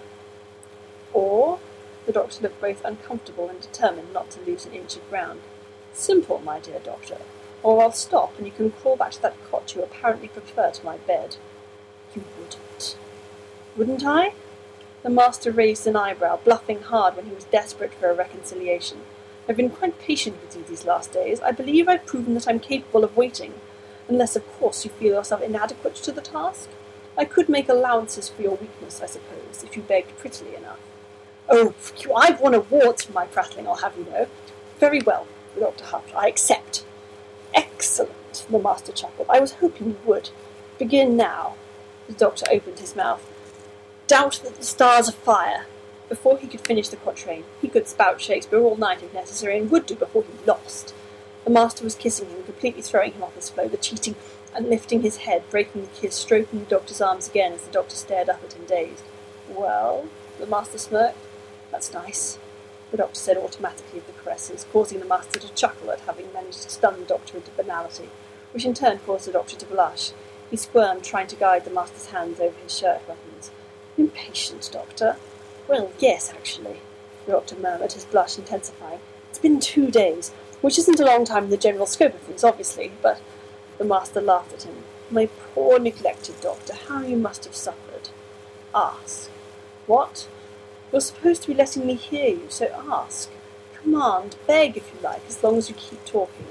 Speaker 1: Or, the doctor looked both uncomfortable and determined not to lose an inch of ground. Simple, my dear doctor, or I'll stop and you can crawl back to that cot you apparently prefer to my bed. You wouldn't. Wouldn't I? The master raised an eyebrow, bluffing hard when he was desperate for a reconciliation. I've been quite patient with you these last days. I believe I've proven that I'm capable of waiting. Unless, of course, you feel yourself inadequate to the task. I could make allowances for your weakness, I suppose, if you begged prettily enough. Oh, I've won awards for my prattling, I'll have you know. Very well, the doctor huffed. I accept. Excellent, the master chuckled. I was hoping you would. Begin now. The doctor opened his mouth. Doubt that the stars are fire. Before he could finish the quatrain, he could spout Shakespeare all night if necessary, and would do before he lost. The master was kissing him, completely throwing him off his flow, the cheating, and lifting his head, breaking the kiss, stroking the doctor's arms again as the doctor stared up at him dazed. Well, the master smirked. That's nice, the doctor said automatically of the caresses, causing the master to chuckle at having managed to stun the doctor into banality, which in turn caused the doctor to blush. He squirmed, trying to guide the master's hands over his shirt buttons. Impatient, doctor? Well, yes, actually, the doctor murmured, his blush intensifying. It's been two days, which isn't a long time in the general scope of things, obviously, but the master laughed at him. My poor neglected doctor, how you must have suffered. Ask. What? You're supposed to be letting me hear you, so ask. Command, beg if you like, as long as you keep talking.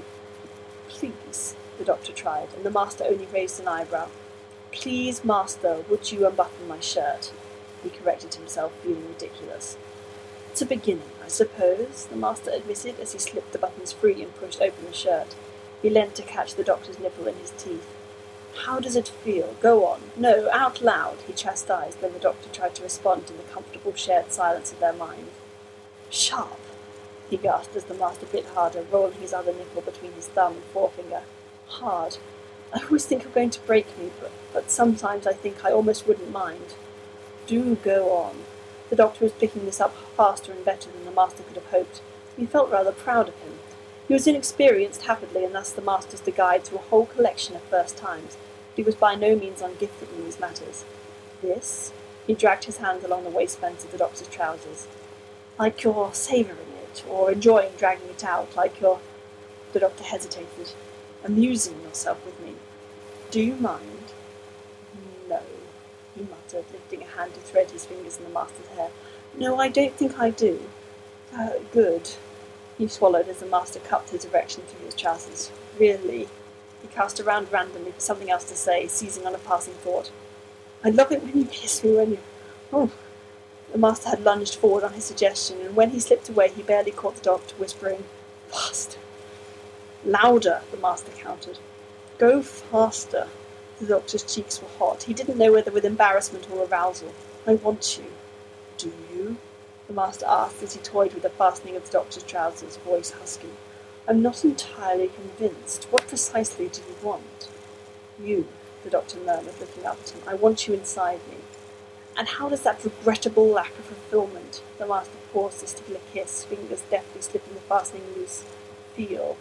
Speaker 1: Please, the doctor tried, and the master only raised an eyebrow. Please, master, would you unbutton my shirt? He corrected himself, feeling ridiculous. It's a beginning, I suppose, the master admitted as he slipped the buttons free and pushed open the shirt. He leant to catch the doctor's nipple in his teeth. How does it feel? Go on. No, out loud, he chastised when the doctor tried to respond in the comfortable shared silence of their minds. Sharp, he gasped as the master bit harder, rolling his other nipple between his thumb and forefinger. Hard. I always think you're going to break me, but, but sometimes I think I almost wouldn't mind. Do go on. The doctor was picking this up faster and better than the master could have hoped. He felt rather proud of him. He was inexperienced happily, and thus the master's the guide through a whole collection of first times, but he was by no means ungifted in these matters. This? He dragged his hands along the waistbands of the doctor's trousers. Like you're savouring it, or enjoying dragging it out, like you're... The doctor hesitated. Amusing yourself with me. Do you mind? No, he muttered, lifting a hand to thread his fingers in the master's hair. No, I don't think I do. Uh, good. He swallowed as the master cupped his erection through his trousers. Really? He cast around randomly for something else to say, seizing on a passing thought. I love it when you kiss me, when you... Oh. The master had lunged forward on his suggestion, and when he slipped away he barely caught the doctor, whispering, Faster. Louder, the master countered. Go faster. The doctor's cheeks were hot. He didn't know whether with embarrassment or arousal. "I want you." "Do you?" the master asked as he toyed with the fastening of the doctor's trousers, voice husky. "I'm not entirely convinced. What precisely do you want?" "You," the doctor murmured, looking up at him. "I want you inside me." "And how does that regrettable lack of fulfilment," the master paused to steal a kiss, fingers deftly slipping the fastening loose, "feel?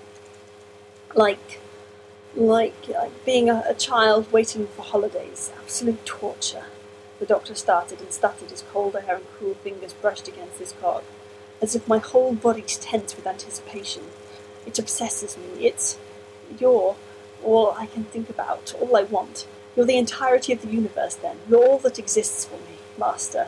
Speaker 1: Like, like, like being a, a child waiting for holidays. Absolute torture." The doctor started and stuttered as cold air and cool fingers brushed against his cock, as if my whole body's tense with anticipation. "It obsesses me. It's... you're all I can think about, all I want. You're the entirety of the universe, then. You're all that exists for me, Master."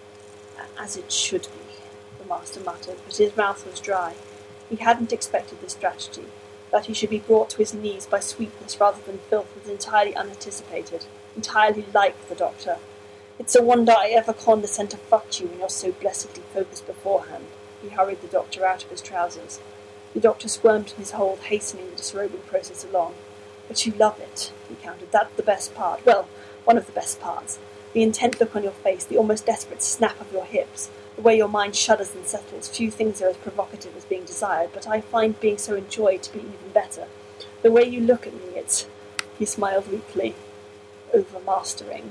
Speaker 1: "As it should be," the master muttered, but his mouth was dry. He hadn't expected this strategy. That he should be brought to his knees by sweetness rather than filth was entirely unanticipated, entirely like the doctor. "It's a wonder I ever condescend to fuck you when you're so blessedly focused beforehand." He hurried the doctor out of his trousers. The doctor squirmed in his hold, hastening the disrobing process along. "But you love it," he countered. "That's the best part. Well, one of the best parts. The intent look on your face, the almost desperate snap of your hips, the way your mind shudders and settles. Few things are as provocative as being desired, but I find being so enjoyed to be even better. The way you look at me, it's..." He smiled weakly. "Overmastering."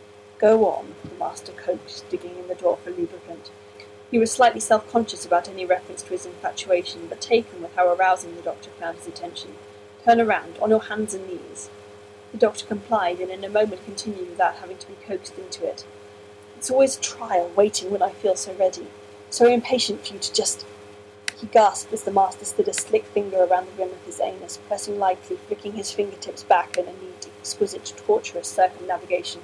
Speaker 1: "Go on," the master coaxed, digging in the drawer for lubricant. He was slightly self-conscious about any reference to his infatuation, but taken with how arousing the doctor found his attention. "Turn around, on your hands and knees." The doctor complied, and in a moment continued without having to be coaxed into it. "It's always a trial, waiting when I feel so ready. So impatient for you to just..." He gasped as the master slid a slick finger around the rim of his anus, pressing lightly, flicking his fingertips back in a neat, exquisite, tortuous circumnavigation.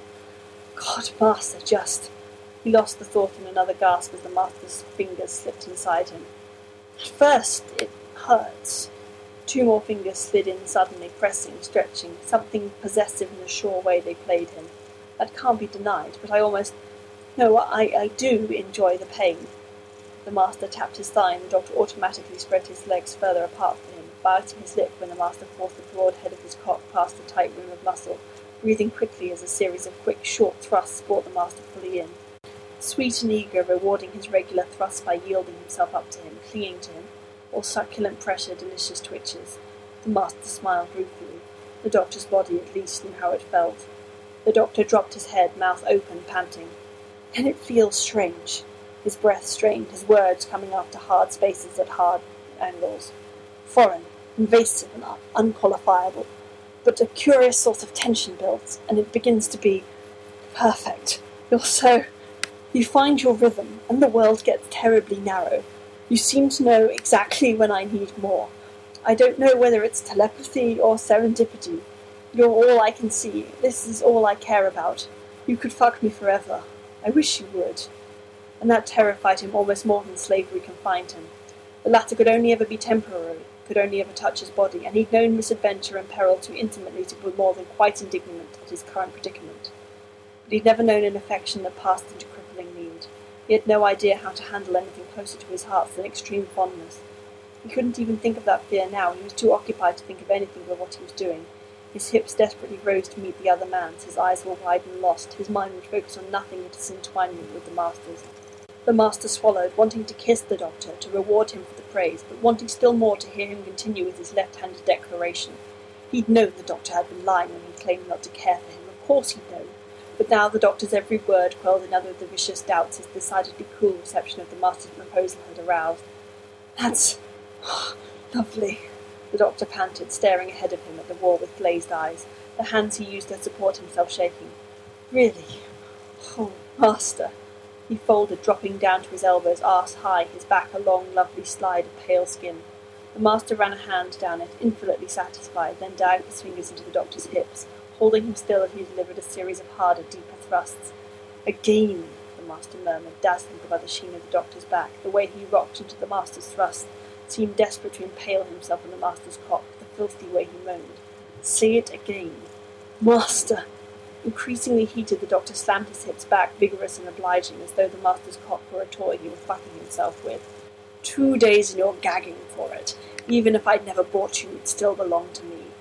Speaker 1: "God, master, just..." He lost the thought in another gasp as the master's fingers slipped inside him. "At first, it hurts." Two more fingers slid in suddenly, pressing, stretching, something possessive in the sure way they played him. "That can't be denied, but I almost... no, I, I do enjoy the pain." The master tapped his thigh, and the doctor automatically spread his legs further apart from him, biting his lip when the master forced the broad head of his cock past the tight rim of muscle, breathing quickly as a series of quick, short thrusts brought the master fully in. Sweet and eager, rewarding his regular thrusts by yielding himself up to him, clinging to him, all succulent pressure, delicious twitches. The master smiled ruefully. The doctor's body, at least, knew how it felt. The doctor dropped his head, mouth open, panting. "Can it feel strange?" His breath strained, his words coming after hard spaces at hard angles. "Foreign, invasive and unqualifiable. But a curious sort of tension builds, and it begins to be perfect. You're so... you find your rhythm, and the world gets terribly narrow. You seem to know exactly when I need more. I don't know whether it's telepathy or serendipity. You're all I can see. This is all I care about. You could fuck me forever. I wish you would." And that terrified him almost more than slavery confined him. The latter could only ever be temporary, could only ever touch his body, and he'd known misadventure and peril too intimately to be more than quite indignant at his current predicament. But he'd never known an affection that passed into crippling need. He had no idea how to handle anything closer to his heart than extreme fondness. He couldn't even think of that fear now. He was too occupied to think of anything but what he was doing. His hips desperately rose to meet the other man's, his eyes were wide and lost, his mind would focus on nothing but its entwinement with the master's. The master swallowed, wanting to kiss the doctor, to reward him for the praise, but wanting still more to hear him continue with his left-handed declaration. He'd known the doctor had been lying when he claimed not to care for him. Of course he'd known. But now the doctor's every word quelled another of the vicious doubts his decidedly cool reception of the master's proposal had aroused. "That's... oh, lovely," the doctor panted, staring ahead of him at the wall with glazed eyes, the hands he used to support himself shaking. "Really? Oh, master." He folded, dropping down to his elbows, arse high, his back a long, lovely slide of pale skin. The master ran a hand down it, infinitely satisfied, then dived his fingers into the doctor's hips, holding him still as he delivered a series of harder, deeper thrusts. "Again," the master murmured, dazzled by the sheen of the doctor's back. The way he rocked into the master's thrust seemed desperate to impale himself on the master's cock, the filthy way he moaned. "Say it again." "Master!" Increasingly heated, the doctor slammed his hips back, vigorous and obliging, as though the master's cock were a toy he were fucking himself with. "Two days and you're gagging for it. Even if I'd never bought you, you'd still belong to me." The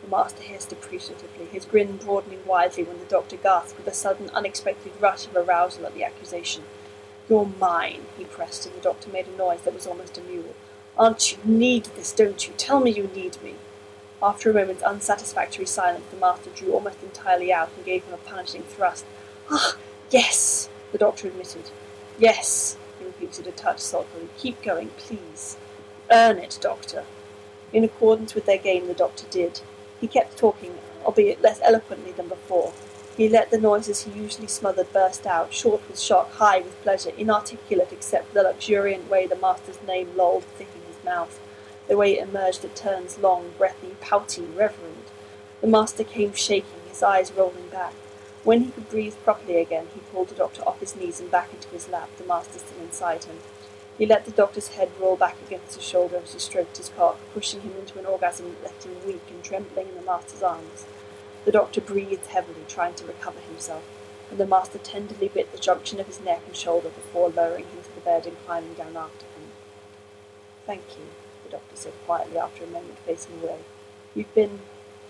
Speaker 1: the master hissed appreciatively, his grin broadening widely when the doctor gasped with a sudden, unexpected rush of arousal at the accusation. "You're mine," he pressed, and the doctor made a noise that was almost a mew. "Aren't you need this, don't you? Tell me you need me." After a moment's unsatisfactory silence, the master drew almost entirely out and gave him a punishing thrust. "Ah, yes," the doctor admitted. "Yes," he repeated a touch sulkily. "Keep going, please. Earn it, doctor." In accordance with their game, the doctor did. He kept talking, albeit less eloquently than before. He let the noises he usually smothered burst out, short with shock, high with pleasure, inarticulate except for the luxuriant way the master's name lolled thick in his mouth, the way it emerged at turns long, breathy, pouty, reverent. The master came shaking, his eyes rolling back. When he could breathe properly again, he pulled the doctor off his knees and back into his lap, the master still inside him. He let the doctor's head roll back against his shoulder as he stroked his cock, pushing him into an orgasm that left him weak and trembling in the master's arms. The doctor breathed heavily, trying to recover himself, and the master tenderly bit the junction of his neck and shoulder before lowering him to the bed and climbing down after him. "Thank you," the doctor said quietly after a moment, facing away. You've been...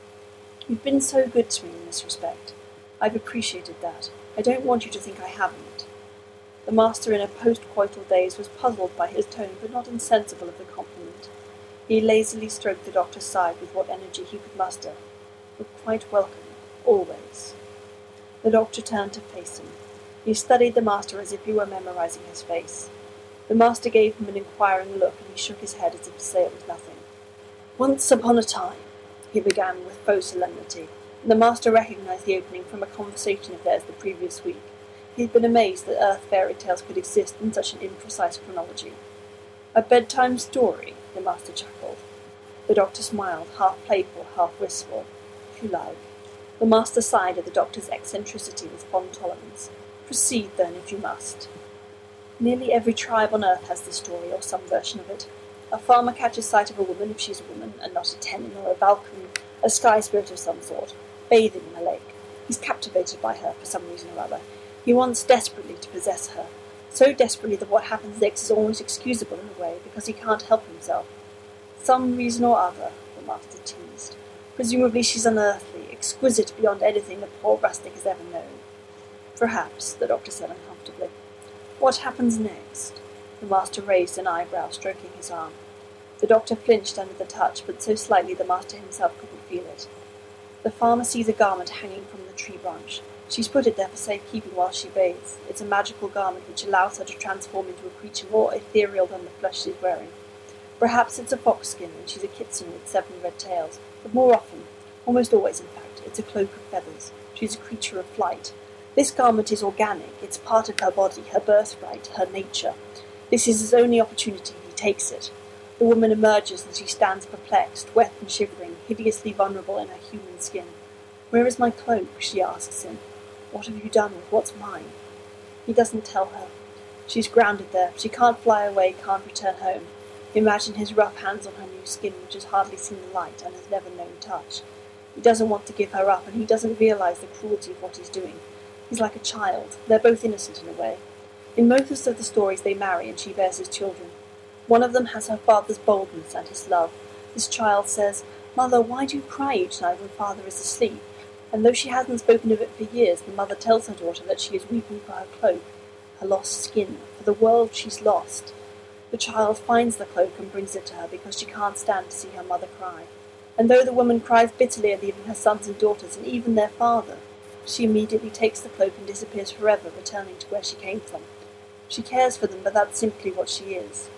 Speaker 1: You've been so good to me in this respect. I've appreciated that. I don't want you to think I haven't." The master in a post-coital daze was puzzled by his tone, but not insensible of the compliment. He lazily stroked the doctor's side with what energy he could muster. "You're quite welcome, always." The doctor turned to face him. He studied the master as if he were memorizing his face. The master gave him an inquiring look, and he shook his head as if to say it was nothing. "Once upon a time," he began with faux solemnity, and the master recognised the opening from a conversation of theirs the previous week. He had been amazed that Earth fairy tales could exist in such an imprecise chronology. "A bedtime story," the master chuckled. The doctor smiled, half playful, half wistful. "If you like." The master sighed at the doctor's eccentricity with fond tolerance. "Proceed, then, if you must." "Nearly every tribe on Earth has this story, or some version of it. A farmer catches sight of a woman, if she's a woman, and not a Tenin or a Valkyrie, a sky spirit of some sort, bathing in a lake. He's captivated by her for some reason or other. He wants desperately to possess her, so desperately that what happens next is almost excusable in a way, because he can't help himself. Some reason or other," the master teased. "Presumably she's unearthly, exquisite beyond anything the poor rustic has ever known." "Perhaps," the doctor said uncomfortably. "What happens next?" The master raised an eyebrow, stroking his arm. The doctor flinched under the touch, but so slightly the master himself couldn't feel it. "The farmer sees a garment hanging from the tree branch. She's put it there for safekeeping while she bathes. It's a magical garment which allows her to transform into a creature more ethereal than the flesh she's wearing. Perhaps it's a fox skin, and she's a kitsune with seven red tails, but more often, almost always in fact, it's a cloak of feathers. She's a creature of flight. This garment is organic, it's part of her body, her birthright, her nature. This is his only opportunity, he takes it. The woman emerges and she stands perplexed, wet and shivering, hideously vulnerable in her human skin. 'Where is my cloak?' she asks him. 'What have you done with what's mine?' He doesn't tell her. She's grounded there. She can't fly away, can't return home. Imagine his rough hands on her new skin, which has hardly seen the light and has never known touch. He doesn't want to give her up, and he doesn't realise the cruelty of what he's doing. He's like a child. They're both innocent in a way. In most of the stories they marry, and she bears his children. One of them has her father's boldness and his love. This child says, 'Mother, why do you cry each night when father is asleep?' And though she hasn't spoken of it for years, the mother tells her daughter that she is weeping for her cloak, her lost skin, for the world she's lost. The child finds the cloak and brings it to her because she can't stand to see her mother cry. And though the woman cries bitterly at leaving her sons and daughters and even their father, she immediately takes the cloak and disappears forever, returning to where she came from. She cares for them, but that's simply what she is."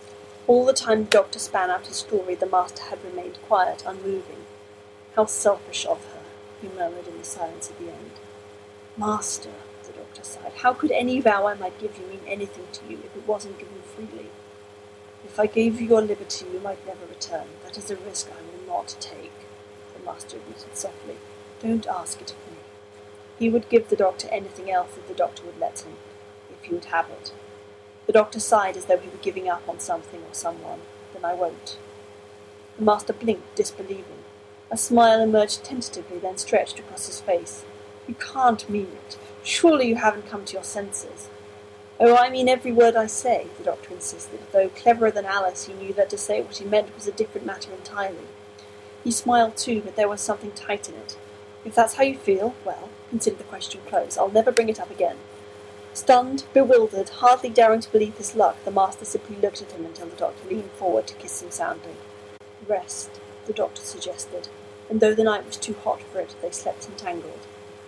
Speaker 1: All the time the doctor span out his story, the master had remained quiet, unmoving. "How selfish of her," he murmured in the silence at the end. "Master," the doctor sighed, "how could any vow I might give you mean anything to you if it wasn't given freely? If I gave you your liberty, you might never return. That is a risk I will not take," the master admitted softly. "Don't ask it of me." He would give the doctor anything else if the doctor would let him, if he would have it. The doctor sighed as though he were giving up on something or someone. "Then I won't." The master blinked, disbelieving. A smile emerged tentatively, then stretched across his face. "You can't mean it. Surely you haven't come to your senses." "Oh, I mean every word I say," the doctor insisted, though cleverer than Alice he knew that to say what he meant was a different matter entirely. He He smiled too, but there was something tight in it. If that's how you feel, well, consider the question closed. I'll never bring it up again. Stunned, bewildered, hardly daring to believe his luck, the master simply looked at him until the doctor leaned forward to kiss him soundly. Rest, the doctor suggested, and though the night was too hot for it, they slept entangled.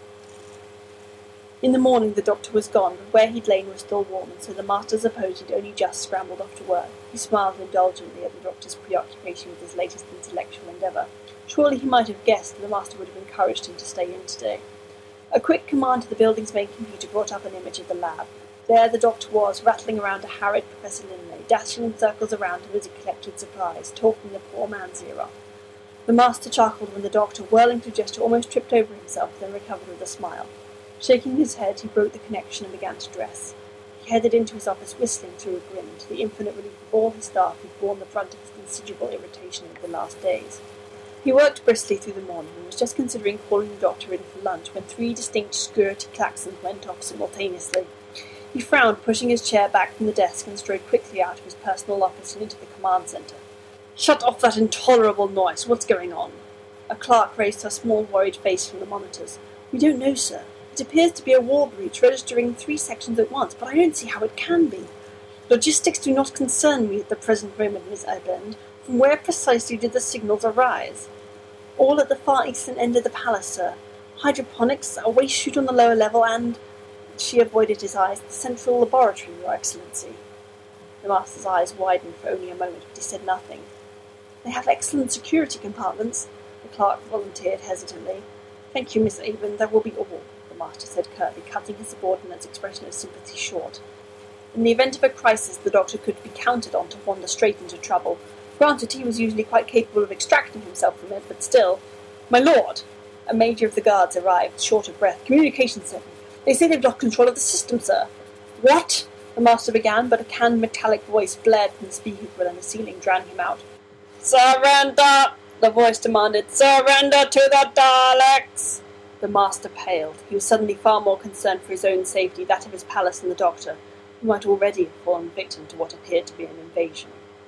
Speaker 1: In the morning the doctor was gone, but where he'd lain was still warm, and so the master supposed he'd only just scrambled off to work. He smiled indulgently at the doctor's preoccupation with his latest intellectual endeavour. Surely he might have guessed that the master would have encouraged him to stay in today. A quick command to the building's main computer brought up an image of the lab. There the doctor was, rattling around a harried Professor Linley, dashing in circles around him as he collected supplies, talking the poor man's ear off. The master chuckled when the doctor, whirling through gesture, almost tripped over himself, then recovered with a smile. Shaking his head, he broke the connection and began to dress. He headed into his office, whistling through a grin, to the infinite relief of all his staff who'd borne the brunt of his considerable irritation over the last days. He worked briskly through the morning and was just considering calling the doctor in for lunch when three distinct security klaxons went off simultaneously. He frowned, pushing his chair back from the desk, and strode quickly out of his personal office and into the command centre. "Shut off that intolerable noise! What's going on?" A clerk raised her small, worried face from the monitors. "We don't know, sir. It appears to be a war breach registering three sections at once, but I don't see how it can be. Logistics do not concern me at the present moment, Miss Ebend. From where precisely did the signals arise?" "All at the far eastern end of the palace, sir. Hydroponics, a waste chute on the lower level, and—" She avoided his eyes. "The central laboratory, Your Excellency." The master's eyes widened for only a moment, but he said nothing. "They have excellent security compartments," the clerk volunteered hesitantly. "Thank you, Miss Ebend. That will be all," the master said curtly, cutting his subordinate's expression of sympathy short. In the event of a crisis, the doctor could be counted on to wander straight into trouble. Granted, he was usually quite capable of extracting himself from it, but still— "My lord!" A major of the guards arrived, short of breath. "Communication seven. They say they've lost control of the system, sir." "What?" the master began, but a canned metallic voice blared from the speaker grill in the ceiling, drowning him out. "Surrender!" the voice demanded. "Surrender to the Daleks!" The master paled. He was suddenly far more concerned for his own safety, that of his palace and the doctor, who might already have fallen victim to what appeared to be an invasion.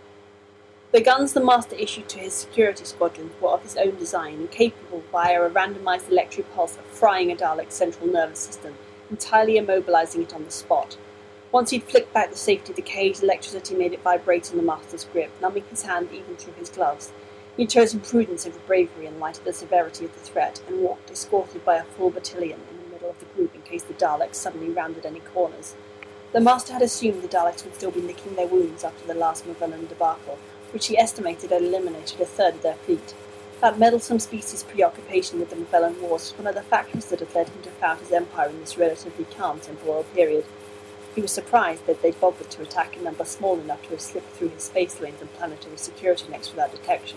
Speaker 1: The guns the master issued to his security squadrons were of his own design, and capable, via a randomized electric pulse, of frying a Dalek's central nervous system, entirely immobilizing it on the spot. Once he'd flicked back the safety of the cage, electricity made it vibrate in the master's grip, numbing his hand even through his gloves. He'd chosen prudence over bravery in light of the severity of the threat, and walked escorted by a full battalion in the middle of the group in case the Daleks suddenly rounded any corners. The master had assumed the Daleks would still be licking their wounds after the last Magellan debacle, which he estimated had eliminated a third of their fleet. That meddlesome species' preoccupation with the Magellan Wars was one of the factors that had led him to found his empire in this relatively calm temporal period. He was surprised that they'd bothered to attack a number small enough to have slipped through his space lanes and planetary security nets without detection.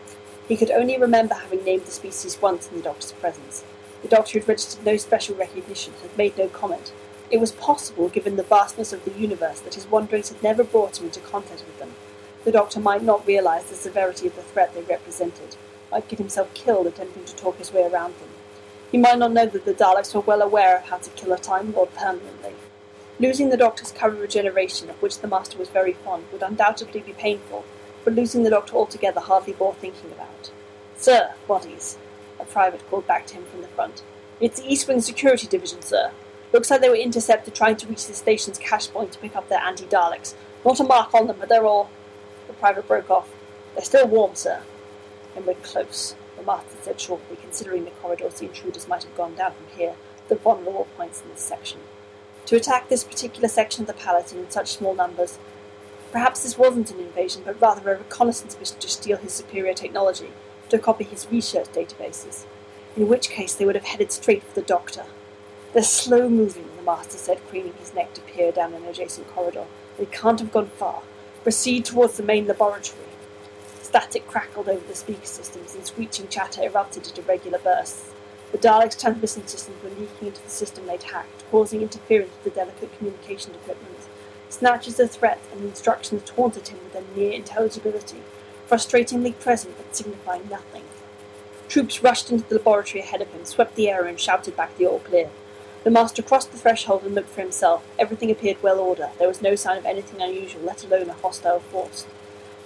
Speaker 1: He could only remember having named the species once in the doctor's presence. The doctor had registered no special recognition, had made no comment. It was possible, given the vastness of the universe, that his wanderings had never brought him into contact with them. The doctor might not realize the severity of the threat they represented, might get himself killed attempting to talk his way around them. He might not know that the Daleks were well aware of how to kill a Time Lord permanently. Losing the doctor's current regeneration, of which the master was very fond, would undoubtedly be painful, but losing the doctor altogether hardly bore thinking about. "Sir, bodies," a private called back to him from the front. "It's the East Wing Security Division, sir. Looks like they were intercepted trying to reach the station's cache point to pick up their anti-Daleks. Not a mark on them, but they're all—" The private broke off. "They're still warm, sir." "And we're close," the master said shortly, considering the corridors the intruders might have gone down from here, the vulnerable points in this section. To attack this particular section of the palace and in such small numbers— Perhaps this wasn't an invasion, but rather a reconnaissance mission to steal his superior technology, to copy his research databases. In which case they would have headed straight for the doctor. "They're slow-moving," the master said, craning his neck to peer down an adjacent corridor. "They can't have gone far. Proceed towards the main laboratory." Static crackled over the speaker systems, and screeching chatter erupted into regular bursts. The Daleks' transmission systems were leaking into the system they'd hacked, causing interference with the delicate communication equipment. Snatches of threat and instructions taunted him with a near intelligibility, frustratingly present but signifying nothing. Troops rushed into the laboratory ahead of him, swept the air and shouted back the all clear. The master crossed the threshold and looked for himself. Everything appeared well ordered. There was no sign of anything unusual, let alone a hostile force.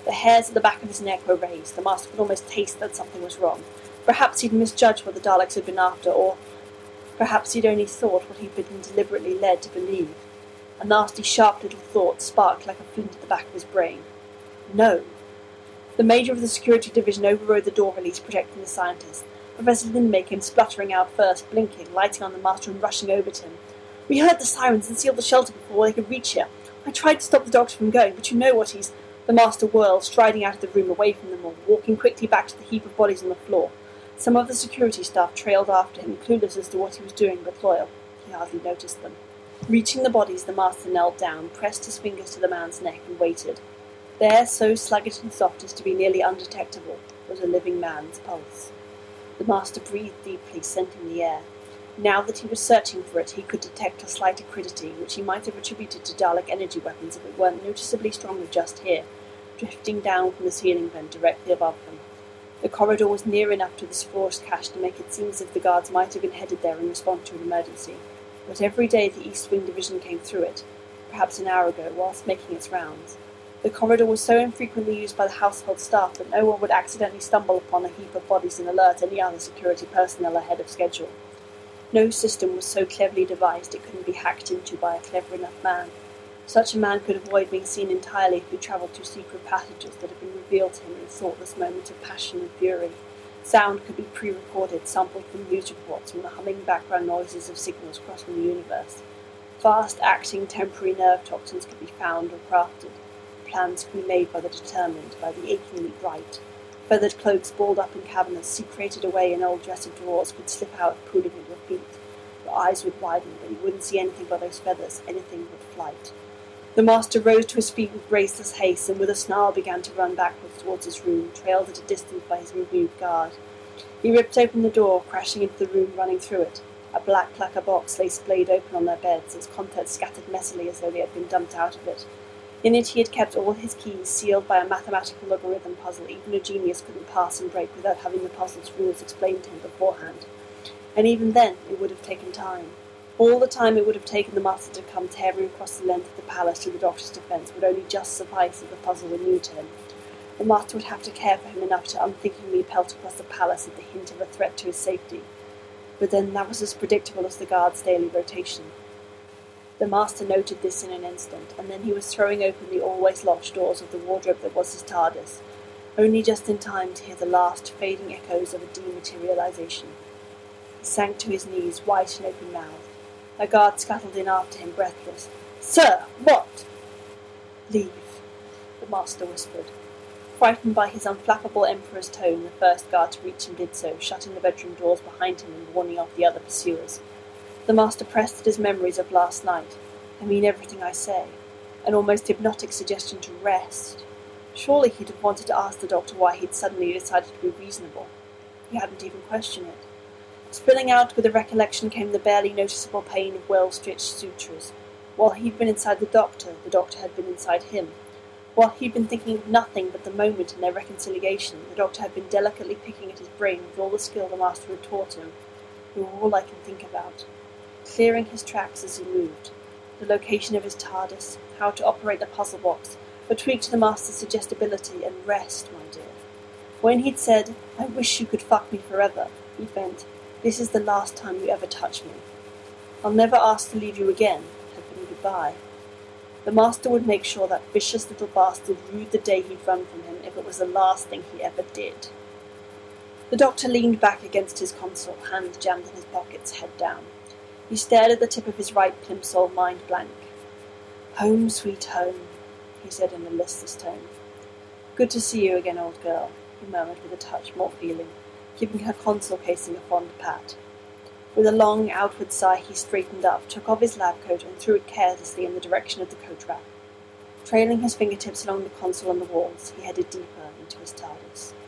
Speaker 1: The hairs at the back of his neck were raised. The master could almost taste that something was wrong. Perhaps he'd misjudged what the Daleks had been after, or perhaps he'd only thought what he'd been deliberately led to believe. A nasty, sharp little thought sparked like a flint at the back of his brain. No. The Major of the Security Division overrode the door release protecting the scientist. Professor Lindmay came spluttering out first, blinking, lighting on the master and rushing over to him. We heard the sirens and sealed the shelter before they could reach here. I tried to stop the doctor from going, but you know what he's... The master whirled, striding out of the room away from them all, walking quickly back to the heap of bodies on the floor. Some of the security staff trailed after him, clueless as to what he was doing, but loyal. He hardly noticed them. Reaching the bodies, the master knelt down, pressed his fingers to the man's neck, and waited. There, so sluggish and soft as to be nearly undetectable, was a living man's pulse. The master breathed deeply, scenting the air. Now that he was searching for it, he could detect a slight acridity, which he might have attributed to Dalek energy weapons if it weren't noticeably stronger just here, drifting down from the ceiling vent directly above them. The corridor was near enough to the Spor's cache to make it seem as if the guards might have been headed there in response to an emergency. But every day the East Wing Division came through it, perhaps an hour ago, whilst making its rounds. The corridor was so infrequently used by the household staff that no one would accidentally stumble upon a heap of bodies and alert any other security personnel ahead of schedule. No system was so cleverly devised it couldn't be hacked into by a clever enough man. Such a man could avoid being seen entirely if he travelled through secret passages that had been revealed to him in thoughtless moments of passion and fury. Sound could be pre-recorded, sampled from news reports, from the humming background noises of signals crossing the universe. Fast-acting temporary nerve toxins could be found or crafted. Plans could be made by the determined, by the achingly bright. Feathered cloaks balled up in cabinets, secreted away in old dresser drawers, could slip out, pooling at your feet. Your eyes would widen, but you wouldn't see anything but those feathers, anything but flight. The master rose to his feet with graceless haste, and with a snarl began to run backwards towards his room, trailed at a distance by his removed guard. He ripped open the door, crashing into the room, running through it. A black lacquer box lay splayed open on their beds, its contents scattered messily as though they had been dumped out of it. In it he had kept all his keys, sealed by a mathematical logarithm puzzle even a genius couldn't pass and break without having the puzzle's rules explained to him beforehand. And even then, it would have taken time. All the time it would have taken the master to come tearing across the length of the palace to the doctor's defence would only just suffice if the puzzle were new to him. The master would have to care for him enough to unthinkingly pelt across the palace at the hint of a threat to his safety. But then that was as predictable as the guard's daily rotation. The master noted this in an instant, and then he was throwing open the always-locked doors of the wardrobe that was his TARDIS, only just in time to hear the last fading echoes of a dematerialization. He sank to his knees, white and open-mouthed. A guard scuttled in after him, breathless. "Sir, what?" "Leave," the master whispered. Frightened by his unflappable emperor's tone, the first guard to reach him did so, shutting the bedroom doors behind him and warning off the other pursuers. The master pressed at his memories of last night. "I mean everything I say." An almost hypnotic suggestion to rest. Surely he'd have wanted to ask the doctor why he'd suddenly decided to be reasonable. He hadn't even questioned it. Spilling out with the recollection came the barely noticeable pain of well-stitched sutures. While he'd been inside the doctor, the doctor had been inside him. While he'd been thinking of nothing but the moment and their reconciliation, the doctor had been delicately picking at his brain with all the skill the master had taught him. They were all I can think about. Clearing his tracks as he moved. The location of his TARDIS, how to operate the puzzle box, a tweak to the master's suggestibility, and rest, my dear. When he'd said, "I wish you could fuck me forever," he meant, "This is the last time you ever touch me. I'll never ask to leave you again," had been goodbye. The master would make sure that vicious little bastard rued the day he'd run from him if it was the last thing he ever did. The doctor leaned back against his console, hands jammed in his pockets, head down. He stared at the tip of his right plimsoll, mind blank. "Home, sweet home," he said in a listless tone. "Good to see you again, old girl," he murmured with a touch more feeling, giving her console casing a fond pat. With a long outward sigh he straightened up, took off his lab coat and threw it carelessly in the direction of the coat rack. Trailing his fingertips along the console and the walls, he headed deeper into his TARDIS.